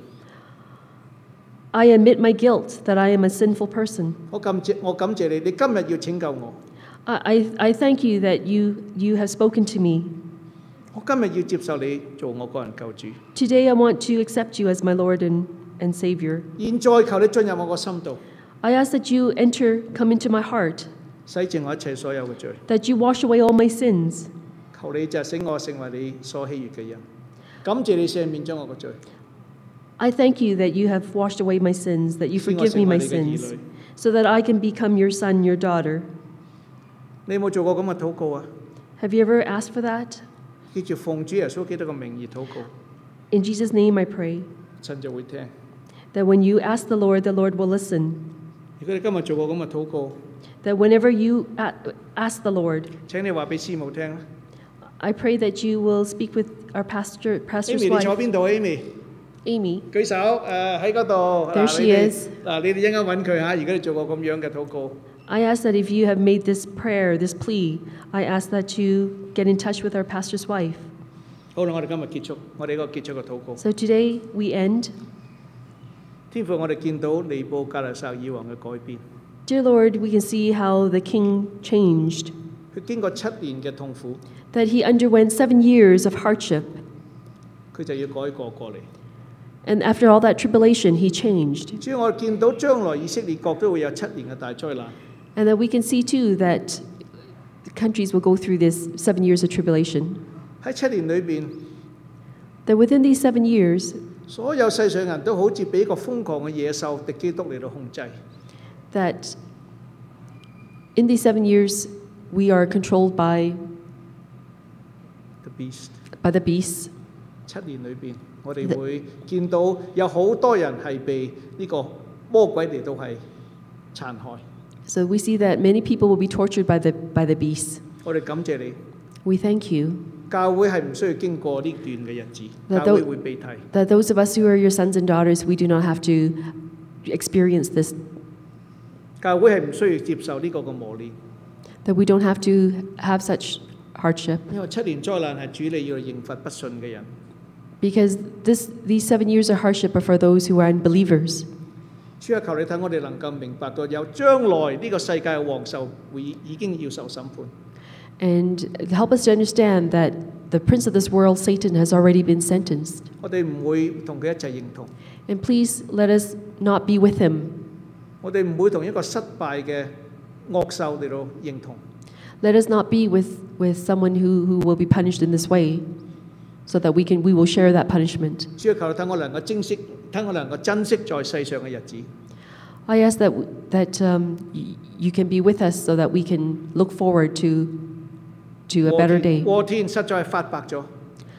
I admit my guilt that I am a sinful person. 我感謝你，你今日要拯救我， I thank you that you have spoken to me. 我今日要接受你做我個人救主。 Today I want to accept you as my Lord and Savior. 現在求你進入我個心度， I ask that you come into my heart, 洗淨我一切所有嘅罪。 that you wash away all my sins. 求你就使我成為你所喜悅嘅人。感謝你赦免咗我嘅罪， I thank you that you have washed away my sins, that you 使我 forgive 成 me 為 my 你嘅兒 sins, 女。 so that I can become your son, your daughter. 你有冇做過咁嘅禱告啊？ Have you ever asked for that? 記住奉主耶穌基督嘅名義禱告， In Jesus' name I pray 神就會聽。 that when you ask the Lord will listen. 如果你今日做過咁嘅禱告， That whenever you ask the Lord, 請你話俾師母聽啦。 I pray that you will speak with our pastor's Amy，你坐 wife, 邊度啊？Amy， Amy. 舉手，喺嗰度。 There 嗱 she 你哋 is. 嗱，你哋一陣間揾佢嚇。如果你做過咁樣嘅禱告， I ask that if you have made this prayer, this plea, I ask that you get in touch with our pastor's wife. 好啦，我哋今日結束，我哋呢個結束嘅禱告。 So today we end. 天父，我哋見到尼布甲尼撒耳王嘅改變， Dear Lord, we can see how the king changed, 佢經過7年嘅痛苦， that he underwent 7 years of hardship. 佢就要改過嚟。 And after all that tribulation, he changed. 主要我哋見到將來以色列國都會有7年嘅大災難， And that we can see too that the countries will go through this 7 years of tribulation. 喺7年裏邊， That within these 7 years, 所有世上人都好似俾一個瘋狂嘅野獸敵基督嚟到控制。 that in these 7 years, we are controlled by The beast。 the beasts. 7年裏邊，我哋會見到有好多人係被呢個魔鬼嚟到係殘害。 So we see that many people will be tortured by the beasts. 我哋感謝你， We thank you 教會係唔需要經過呢段嘅日子， That 教會會被提。 that those of us who are your sons and daughters, we do not have to experience this, 教會係唔需要接受呢個嘅磨練， that we don't have to have such hardship. 因為7年災難係主你要刑罰不信嘅人。 Because these 7 years of hardship are for those who are unbelievers. 主啊，求你睇我哋能夠明白到有將來呢個世界嘅王受會已經要受審判。 And help us to understand that the prince of this world, Satan, has already been sentenced. 我哋唔會同佢一齊認同， And please let us not be with him. 我哋唔會同一個失敗嘅惡獸嚟到認同。 Let us not be with someone who will be punished in this way, so that we will share that punishment. 主啊，求你睇我能夠珍惜，睇我能夠珍惜在世上嘅日子。 I ask that you can be with us so that we can look forward to a better day. 禾田實在係發白咗。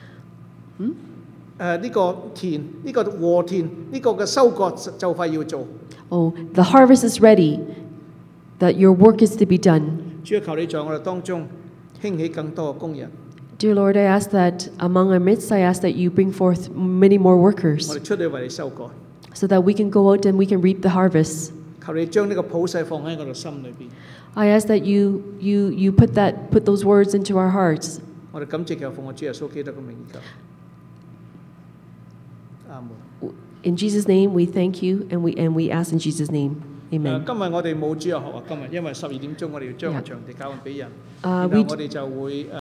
呢個田，呢個禾田，呢個嘅收割就快要做。 Oh, the harvest is ready, that your work is to be done. 主啊，求你在我哋當中興起更多嘅工人。 Dear Lord, I ask that among our midst, I ask that you bring forth many more 我 workers 哋出去為你收割。 so that we can go out and we can reap the harvest. 求你將呢個普世放喺我哋心裏邊。 I ask that you put those words into our hearts. 我哋感謝求奉我主耶穌基督嘅名求。阿門。 In Jesus' name, we thank you and we ask in Jesus' name. Amen. 今日我哋冇主日學啊，今日因為12點鐘我哋要將個場地交還俾人，然後 we 我哋就會